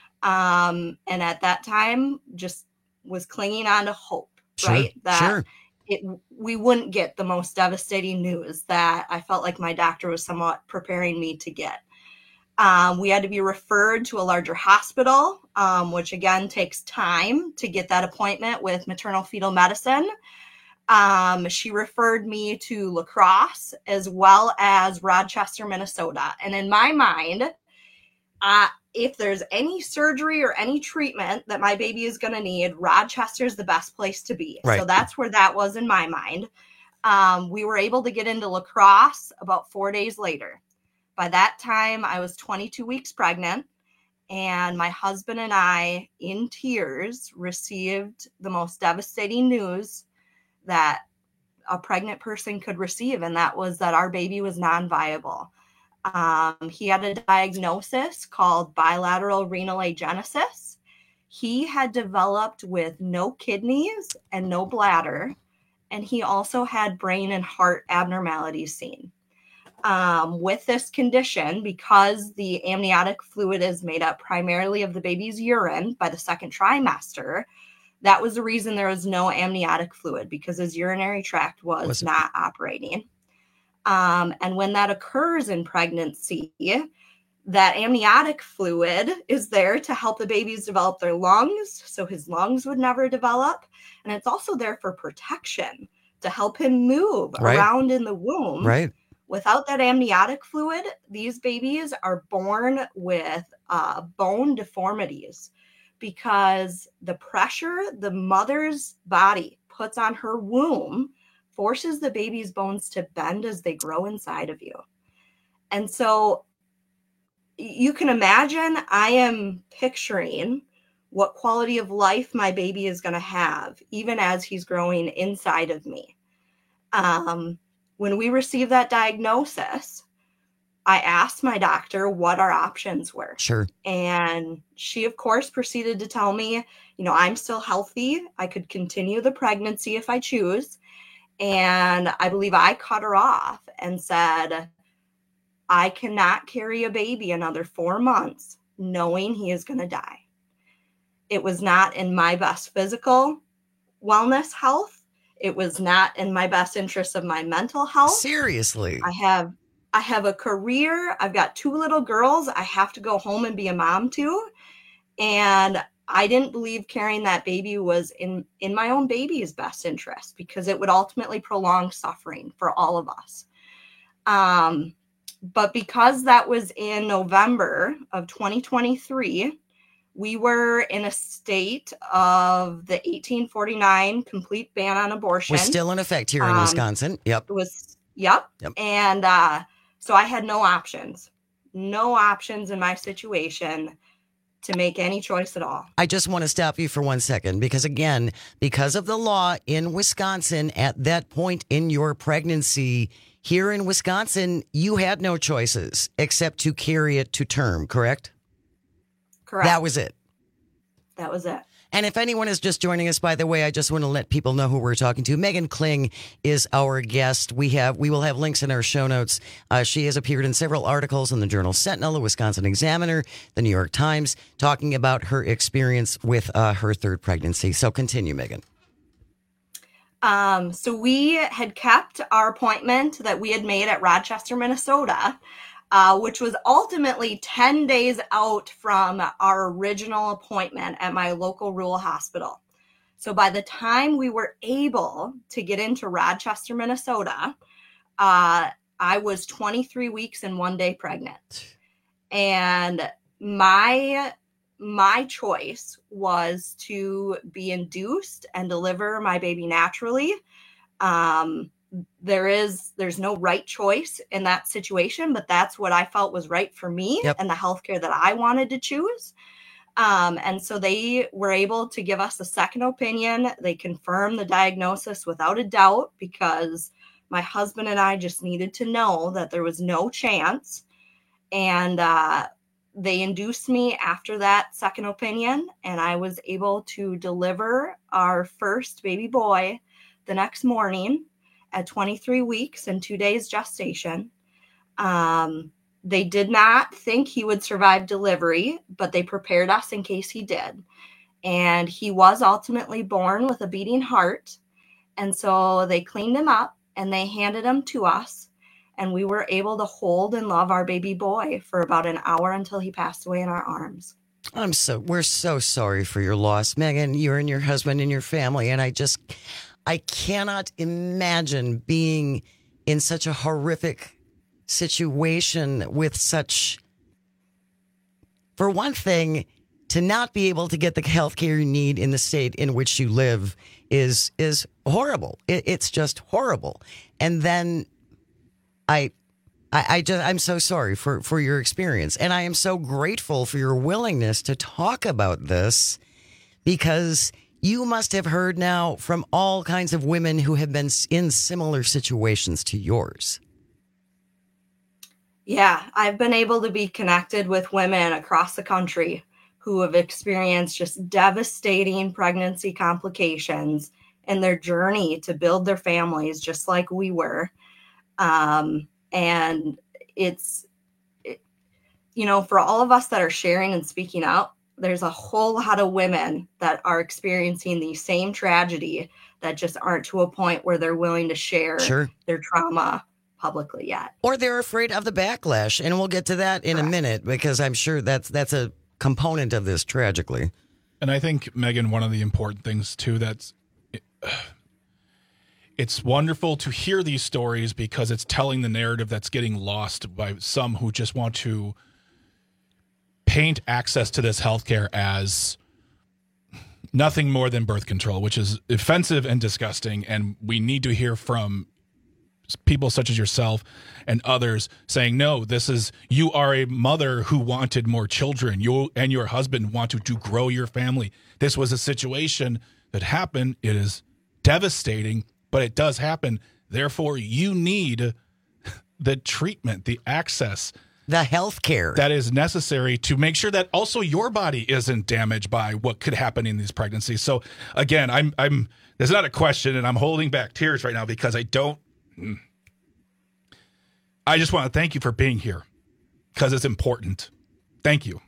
Um, and at that time, just was clinging on to hope, sure, right? That sure. it, we wouldn't get the most devastating news that I felt like my doctor was somewhat preparing me to get. Um, we had to be referred to a larger hospital, um, which again takes time to get that appointment with maternal fetal medicine. Um, she referred me to La Crosse as well as Rochester, Minnesota. And in my mind, uh, if there's any surgery or any treatment that my baby is going to need, Rochester is the best place to be. Right. So that's where that was in my mind. Um, we were able to get into La Crosse about four days later. By that time, I was twenty-two weeks pregnant, and my husband and I, in tears, received the most devastating news that a pregnant person could receive, and that was that our baby was non-viable. Um, he had a diagnosis called bilateral renal agenesis. He had developed with no kidneys and no bladder, and he also had brain and heart abnormalities seen. Um, with this condition, because the amniotic fluid is made up primarily of the baby's urine by the second trimester, that was the reason there was no amniotic fluid, because his urinary tract was, was not operating. Um, and when that occurs in pregnancy, that amniotic fluid is there to help the babies develop their lungs, so his lungs would never develop. And it's also there for protection, to help him move Right. around in the womb. Right. Without that amniotic fluid, these babies are born with uh, bone deformities because the pressure the mother's body puts on her womb forces the baby's bones to bend as they grow inside of you. And so you can imagine I am picturing what quality of life my baby is going to have, even as he's growing inside of me. Um, when we received that diagnosis, I asked my doctor what our options were. Sure. And she, of course, proceeded to tell me, you know, I'm still healthy. I could continue the pregnancy if I choose. And I believe I cut her off and said, I cannot carry a baby another four months knowing he is going to die. It was not in my best physical wellness health. It was not in my best interest of my mental health. Seriously. I have I have a career. I've got two little girls I have to go home and be a mom to. And I didn't believe carrying that baby was in, in my own baby's best interest because it would ultimately prolong suffering for all of us. Um, but because that was in November of twenty twenty-three, we were in a state of the eighteen forty-nine complete ban on abortion. Was still in effect here in Um, Wisconsin. Yep. It was, yep. Yep. And uh, so I had no options, no options in my situation to make any choice at all. I just want to stop you for one second because, again, because of the law in Wisconsin at that point in your pregnancy, here in Wisconsin, you had no choices except to carry it to term, correct? Correct. That was it. That was it. And if anyone is just joining us, by the way, I just want to let people know who we're talking to. Megan Kling is our guest. We have we will have links in our show notes. Uh, she has appeared in several articles in the Journal Sentinel, the Wisconsin Examiner, the New York Times, talking about her experience with uh, her third pregnancy. So continue, Megan. Um, so we had kept our appointment that we had made at Rochester, Minnesota, uh, which was ultimately ten days out from our original appointment at my local rural hospital. So by the time we were able to get into Rochester, Minnesota, uh, I was twenty-three weeks and one day pregnant. And my my choice was to be induced and deliver my baby naturally. Um, there is, there's no right choice in that situation, but that's what I felt was right for me Yep. and the healthcare that I wanted to choose. Um, and so they were able to give us a second opinion. They confirmed the diagnosis without a doubt because my husband and I just needed to know that there was no chance. And, uh, they induced me after that second opinion, and I was able to deliver our first baby boy the next morning at twenty-three weeks and two days gestation. Um, they did not think he would survive delivery, but they prepared us in case he did. And he was ultimately born with a beating heart. And so they cleaned him up and they handed him to us. And we were able to hold and love our baby boy for about an hour until he passed away in our arms. I'm so, we're so sorry for your loss, Megan, you and your husband and your family. And I just, I cannot imagine being in such a horrific situation with such, for one thing, to not be able to get the health care you need in the state in which you live is, is horrible. It, it's just horrible. And then I, I, I just, I'm so sorry for, for your experience. And I am so grateful for your willingness to talk about this because you must have heard now from all kinds of women who have been in similar situations to yours. Yeah, I've been able to be connected with women across the country who have experienced just devastating pregnancy complications in their journey to build their families just like we were. Um, and it's, it, you know, for all of us that are sharing and speaking out, there's a whole lot of women that are experiencing the same tragedy that just aren't to a point where they're willing to share Sure. their trauma publicly yet. Or they're afraid of the backlash, and we'll get to that in Correct. a minute, because I'm sure that's that's a component of this, tragically. And I think, Megan, one of the important things, too, that's it's wonderful to hear these stories because it's telling the narrative that's getting lost by some who just want to paint access to this healthcare as nothing more than birth control, which is offensive and disgusting. And we need to hear from people such as yourself and others saying, no, this is, you are a mother who wanted more children. You and your husband wanted to grow your family. This was a situation that happened. It is devastating, but it does happen. Therefore, you need the treatment, the access, the health care that is necessary to make sure that also your body isn't damaged by what could happen in these pregnancies. So again, I'm, I'm, there's not a question, and I'm holding back tears right now because I don't, I just want to thank you for being here because it's important. Thank you.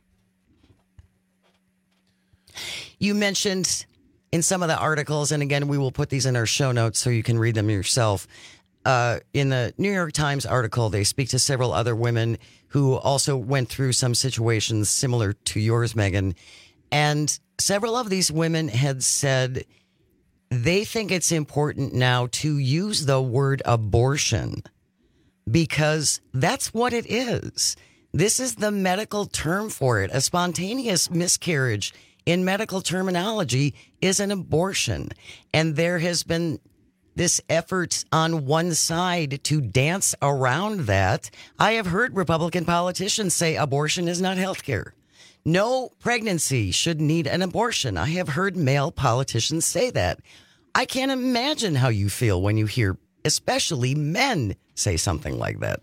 You mentioned in some of the articles, and again, we will put these in our show notes so you can read them yourself. Uh, in the New York Times article, they speak to several other women who also went through some situations similar to yours, Megan. And several of these women had said they think it's important now to use the word abortion because that's what it is. This is the medical term for it. A spontaneous miscarriage in medical terminology is an abortion. And there has been this effort on one side to dance around that. I have heard Republican politicians say abortion is not health care. No pregnancy should need an abortion. I have heard male politicians say that. I can't imagine how you feel when you hear, especially men, say something like that.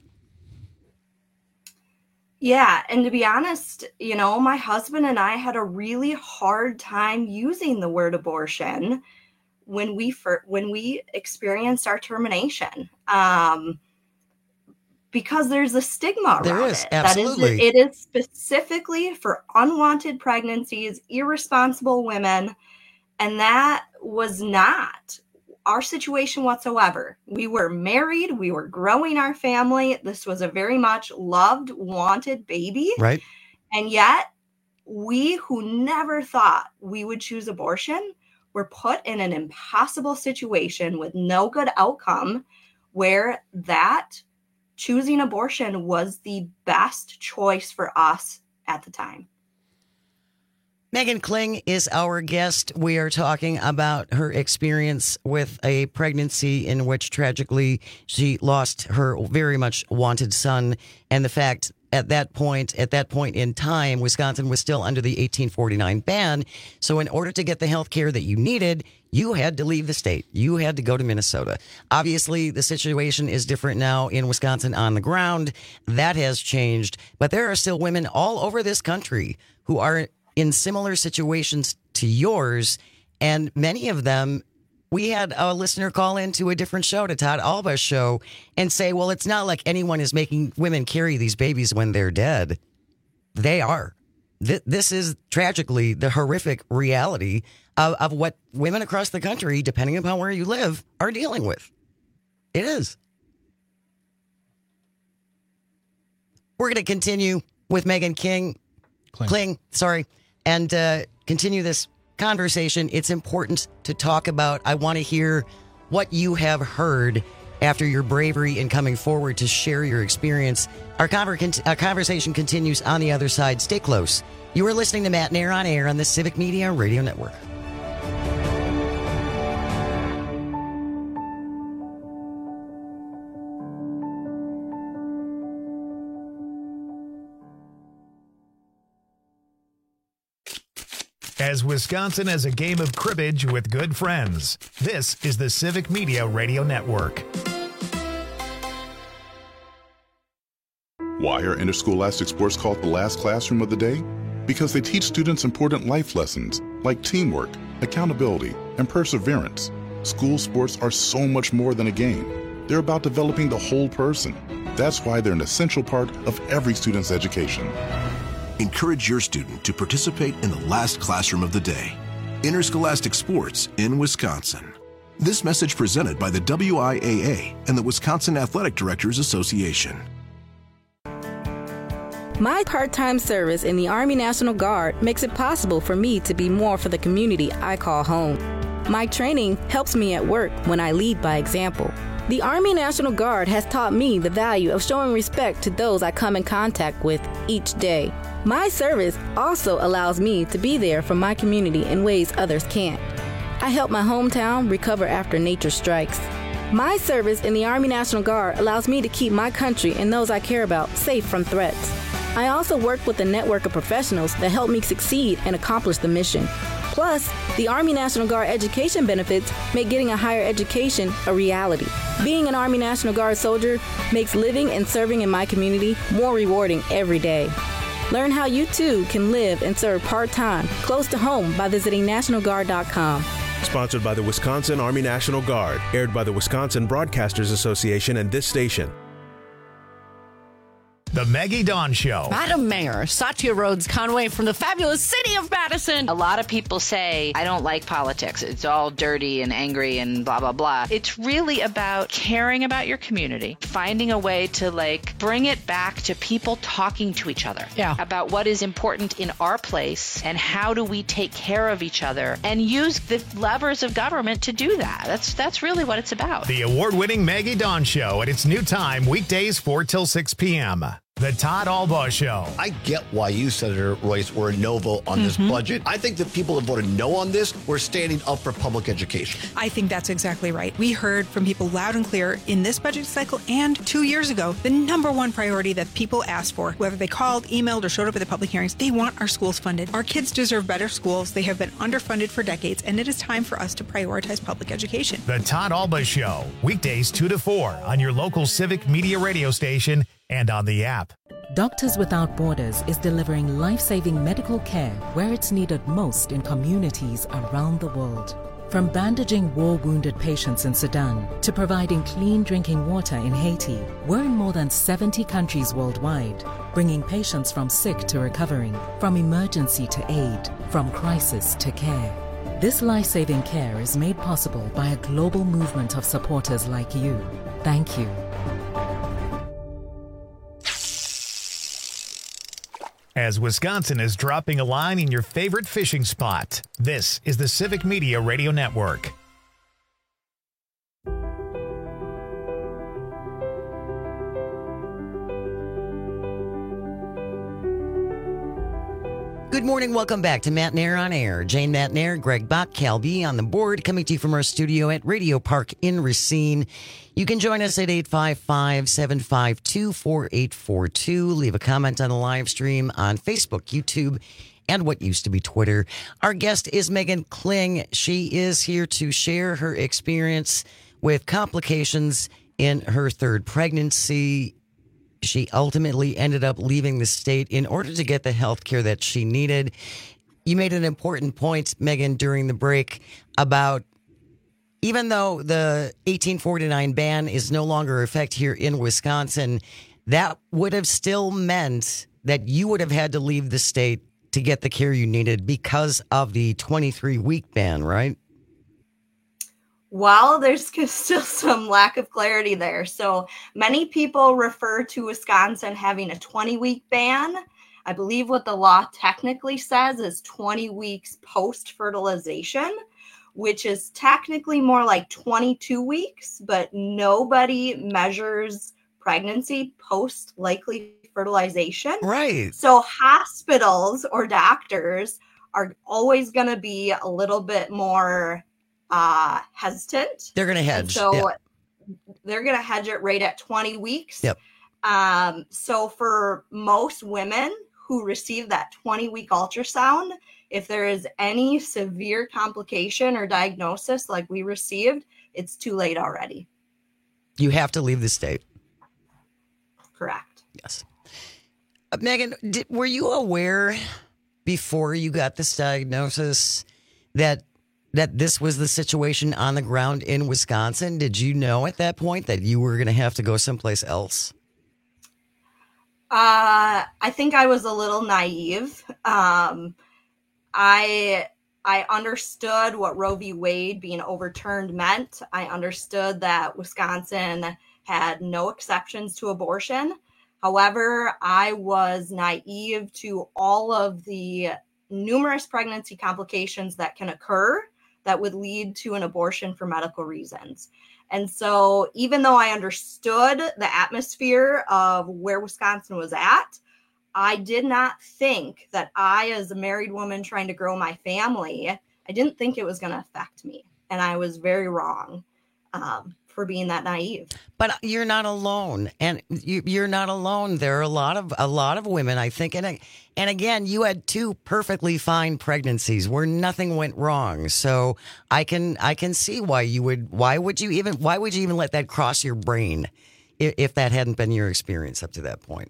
Yeah, and to be honest, you know, my husband and I had a really hard time using the word abortion when we for, when we experienced our termination, um, because there's a stigma around there is, it. Absolutely. That is, it is specifically for unwanted pregnancies, irresponsible women, and that was not our situation whatsoever. We were married. We were growing our family. This was a very much loved, wanted baby. Right. And yet we who never thought we would choose abortion were put in an impossible situation with no good outcome where that choosing abortion was the best choice for us at the time. Megan Kling is our guest. We are talking about her experience with a pregnancy in which tragically she lost her very much wanted son, and the fact at that point, at that point in time, Wisconsin was still under the eighteen forty-nine ban. So in order to get the health care that you needed, you had to leave the state. You had to go to Minnesota. Obviously, the situation is different now in Wisconsin on the ground. That has changed. But there are still women all over this country who are in similar situations to yours, and many of them, we had a listener call into a different show, to Todd Alba's show, and say, well, it's not like anyone is making women carry these babies when they're dead. They are. Th- this is tragically the horrific reality of, of what women across the country, depending upon where you live, are dealing with. It is. We're going to continue with Megan King. Kling. Kling, sorry. And uh, continue this conversation. It's important to talk about. I want to hear what you have heard after your bravery in coming forward to share your experience. Our, conver- our conversation continues on the other side. Stay close. You are listening to Matt Nair on Air on the Civic Media Radio Network. As Wisconsin as a game of cribbage with good friends. This is the Civic Media Radio Network. Why are interscholastic sports called the last classroom of the day? Because they teach students important life lessons like teamwork, accountability, and perseverance. School sports are so much more than a game. They're about developing the whole person. That's why they're an essential part of every student's education. Encourage your student to participate in the last classroom of the day. Interscholastic sports in Wisconsin. This message presented by the W I A A and the Wisconsin Athletic Directors Association. My part-time service in the Army National Guard makes it possible for me to be more for the community I call home. My training helps me at work when I lead by example. The Army National Guard has taught me the value of showing respect to those I come in contact with each day. My service also allows me to be there for my community in ways others can't. I help my hometown recover after nature strikes. My service in the Army National Guard allows me to keep my country and those I care about safe from threats. I also work with a network of professionals that help me succeed and accomplish the mission. Plus, the Army National Guard education benefits make getting a higher education a reality. Being an Army National Guard soldier makes living and serving in my community more rewarding every day. Learn how you too can live and serve part-time close to home by visiting national guard dot com. Sponsored by the Wisconsin Army National Guard, aired by the Wisconsin Broadcasters Association and this station. The Maggie Dawn Show. Madam Mayor, Satya Rhodes Conway from the fabulous city of Madison. A lot of people say, I don't like politics. It's all dirty and angry and blah, blah, blah. It's really about caring about your community, finding a way to like bring it back to people talking to each other yeah. about what is important in our place and how do we take care of each other and use the levers of government to do that. That's, that's really what it's about. The award-winning Maggie Dawn Show at its new time, weekdays four till six p.m. The Todd Albaugh Show. I get why you, Senator Royce, were a no vote on mm-hmm. this budget. I think the people that voted no on this were standing up for public education. I think that's exactly right. We heard from people loud and clear in this budget cycle and two years ago, the number one priority that people asked for, whether they called, emailed, or showed up at the public hearings, they want our schools funded. Our kids deserve better schools. They have been underfunded for decades, and it is time for us to prioritize public education. The Todd Albaugh Show, weekdays two to four on your local Civic Media radio station and on the app. Doctors Without Borders is delivering life-saving medical care where it's needed most in communities around the world. From bandaging war-wounded patients in Sudan to providing clean drinking water in Haiti, we're in more than seventy countries worldwide, bringing patients from sick to recovering, from emergency to aid, from crisis to care. This life-saving care is made possible by a global movement of supporters like you. Thank you. As Wisconsin is dropping a line in your favorite fishing spot, this is the Civic Media Radio Network. Good morning. Welcome back to Matt Nair on Air. Jane Matt Nair, Greg Bach, Cal B on the board, coming to you from our studio at Radio Park in Racine. You can join us at eight five five, seven five two, four eight four two. Leave a comment on the live stream on Facebook, YouTube, and what used to be Twitter. Our guest is Megan Kling. She is here to share her experience with complications in her third pregnancy. She ultimately ended up leaving the state in order to get the health care that she needed. You made an important point, Megan, during the break about even though the eighteen forty-nine ban is no longer in effect here in Wisconsin, that would have still meant that you would have had to leave the state to get the care you needed because of the twenty-three week ban, right? Well, there's still some lack of clarity there. So many people refer to Wisconsin having a twenty week ban. I believe what the law technically says is twenty weeks post-fertilization, which is technically more like twenty-two weeks, but nobody measures pregnancy post likely fertilization. Right. So hospitals or doctors are always going to be a little bit more uh, hesitant. They're going to hedge. And so yeah. they're going to hedge it right at twenty weeks. Yep. Um, so for most women who receive that twenty week ultrasound, if there is any severe complication or diagnosis like we received, it's too late already. You have to leave the state. Correct. Yes. Uh, Megan, did, were you aware before you got this diagnosis that that this was the situation on the ground in Wisconsin? Did you know at that point that you were going to have to go someplace else? Uh, I think I was a little naive. Um, I I understood what Roe v. Wade being overturned meant. I understood that Wisconsin had no exceptions to abortion. However, I was naive to all of the numerous pregnancy complications that can occur that would lead to an abortion for medical reasons. And so even though I understood the atmosphere of where Wisconsin was at, I did not think that I, as a married woman trying to grow my family, I didn't think it was going to affect me. And I was very wrong um, for being that naive. But you're not alone, and you, you're not alone. There are a lot of a lot of women, I think, and and again, you had two perfectly fine pregnancies where nothing went wrong. So I can I can see why you would why would you even why would you even let that cross your brain if, if that hadn't been your experience up to that point.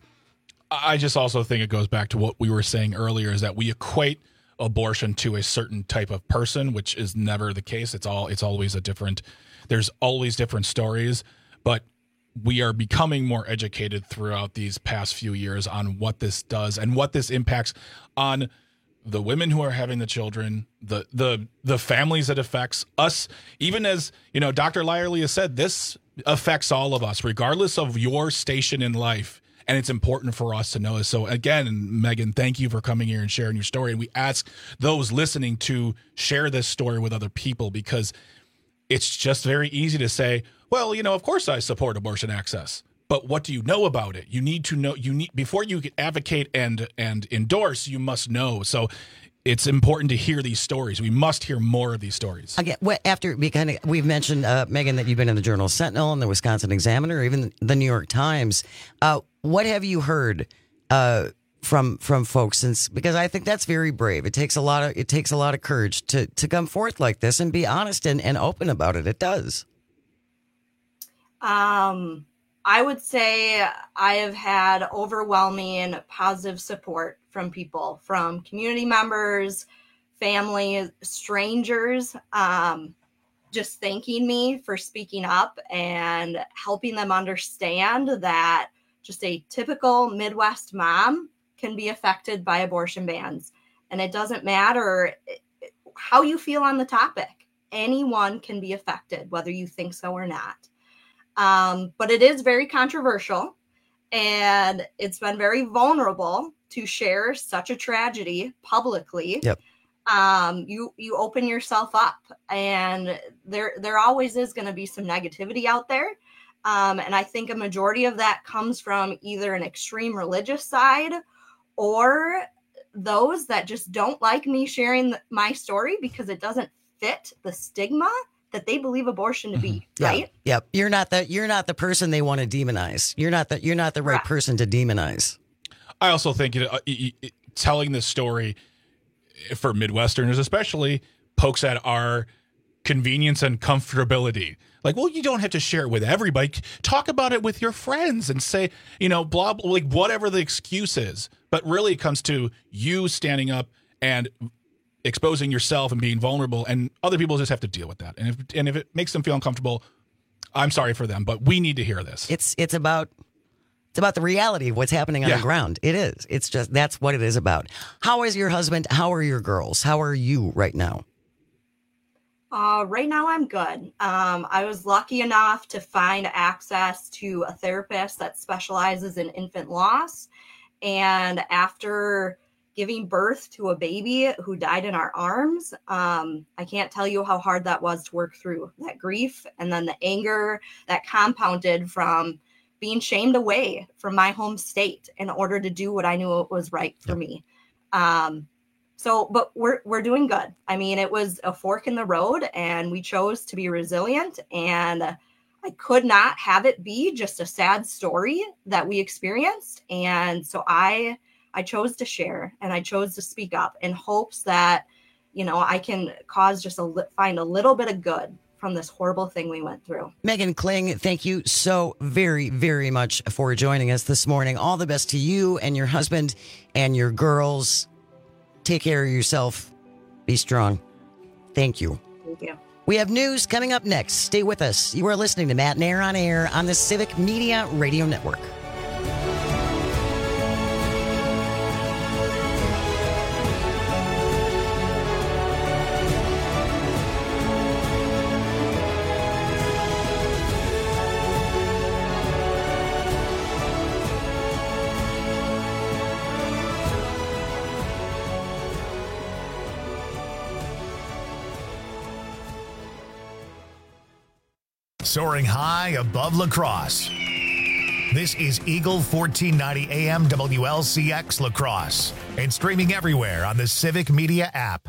I just also think it goes back to what we were saying earlier, is that we equate abortion to a certain type of person, which is never the case. It's all it's always a different. There's always different stories, but we are becoming more educated throughout these past few years on what this does and what this impacts on the women who are having the children, the the the families it affects, us. Even as, you know, Doctor Lyerly has said, this affects all of us, regardless of your station in life. And it's important for us to know this. So again, Megan, thank you for coming here and sharing your story. And we ask those listening to share this story with other people, because it's just very easy to say, well, you know, of course I support abortion access. But what do you know about it? You need to know, you need, before you can advocate and and endorse, you must know. So it's important to hear these stories. We must hear more of these stories. Again, after we kind of, we've mentioned, uh, Megan, that you've been in the Journal Sentinel and the Wisconsin Examiner, or even the New York Times. Uh, what have you heard uh, from from folks? Since, because I think that's very brave. It takes a lot of it takes a lot of courage to to come forth like this and be honest and, and open about it. It does. Um, I would say I have had overwhelming positive support from people, from community members, family, strangers, um, just thanking me for speaking up and helping them understand that just a typical Midwest mom can be affected by abortion bans. And it doesn't matter how you feel on the topic. Anyone can be affected, whether you think so or not. Um, but it is very controversial, and it's been very vulnerable to share such a tragedy publicly. Yep. Um, you you open yourself up, and there there always is going to be some negativity out there. Um, and I think a majority of that comes from either an extreme religious side or those that just don't like me sharing my story because it doesn't fit the stigma that they believe abortion to be, yeah, right? Yep. You're not the you're not the person they want to demonize. You're not the you're not the right Correct. person to demonize. I also think it, uh, it, it, telling this story for Midwesterners especially pokes at our convenience and comfortability. Like, well, you don't have to share it with everybody. Talk about it with your friends and say, you know, blah, blah, like whatever the excuse is. But really it comes to you standing up and exposing yourself and being vulnerable, and other people just have to deal with that. And if and if it makes them feel uncomfortable, I'm sorry for them, but we need to hear this. It's it's about it's about the reality of what's happening on Yeah. the ground. It is. It's just that's what it is about. How is your husband? How are your girls? How are you right now? Uh, right now, I'm good. Um, I was lucky enough to find access to a therapist that specializes in infant loss. And after giving birth to a baby who died in our arms, um, I can't tell you how hard that was to work through. That grief and then the anger that compounded from being shamed away from my home state in order to do what I knew was right for me. Um, So, but we're we're doing good. I mean, it was a fork in the road, and we chose to be resilient. And I could not have it be just a sad story that we experienced. And so I I chose to share, and I chose to speak up in hopes that, you know, I can cause just a li- find a little bit of good from this horrible thing we went through. Megan Kling, thank you so very, very much for joining us this morning. All the best to you and your husband and your girls. Take care of yourself. Be strong. Thank you. Thank you. We have news coming up next. Stay with us. You are listening to Matt Nair on Air on the Civic Media Radio Network. soaring high above La Crosse. This is Eagle fourteen ninety A M W L C X La Crosse and streaming everywhere on the Civic Media app.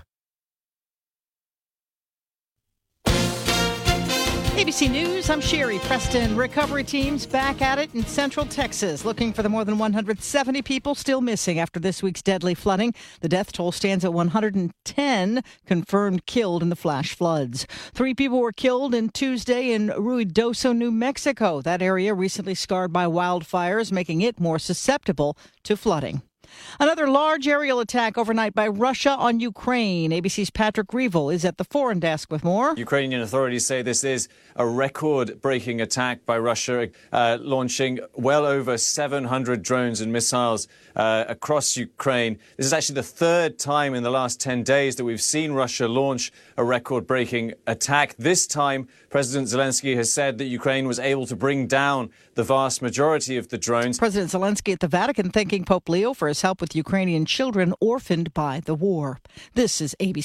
A B C News, I'm Sherry Preston. Recovery teams back at it in Central Texas, looking for the more than one hundred seventy people still missing after this week's deadly flooding. The death toll stands at one hundred ten confirmed killed in the flash floods. Three people were killed in Tuesday in Ruidoso, New Mexico. That area recently scarred by wildfires, making it more susceptible to flooding. Another large aerial attack overnight by Russia on Ukraine. A B C's Patrick Reevell is at the foreign desk with more. Ukrainian authorities say this is a record-breaking attack by Russia, uh, launching well over seven hundred drones and missiles uh, across Ukraine. This is actually the third time in the last ten days that we've seen Russia launch a record-breaking attack. This time, President Zelensky has said that Ukraine was able to bring down the vast majority of the drones. President Zelensky at the Vatican thanking Pope Leo for his help with Ukrainian children orphaned by the war. This is A B C.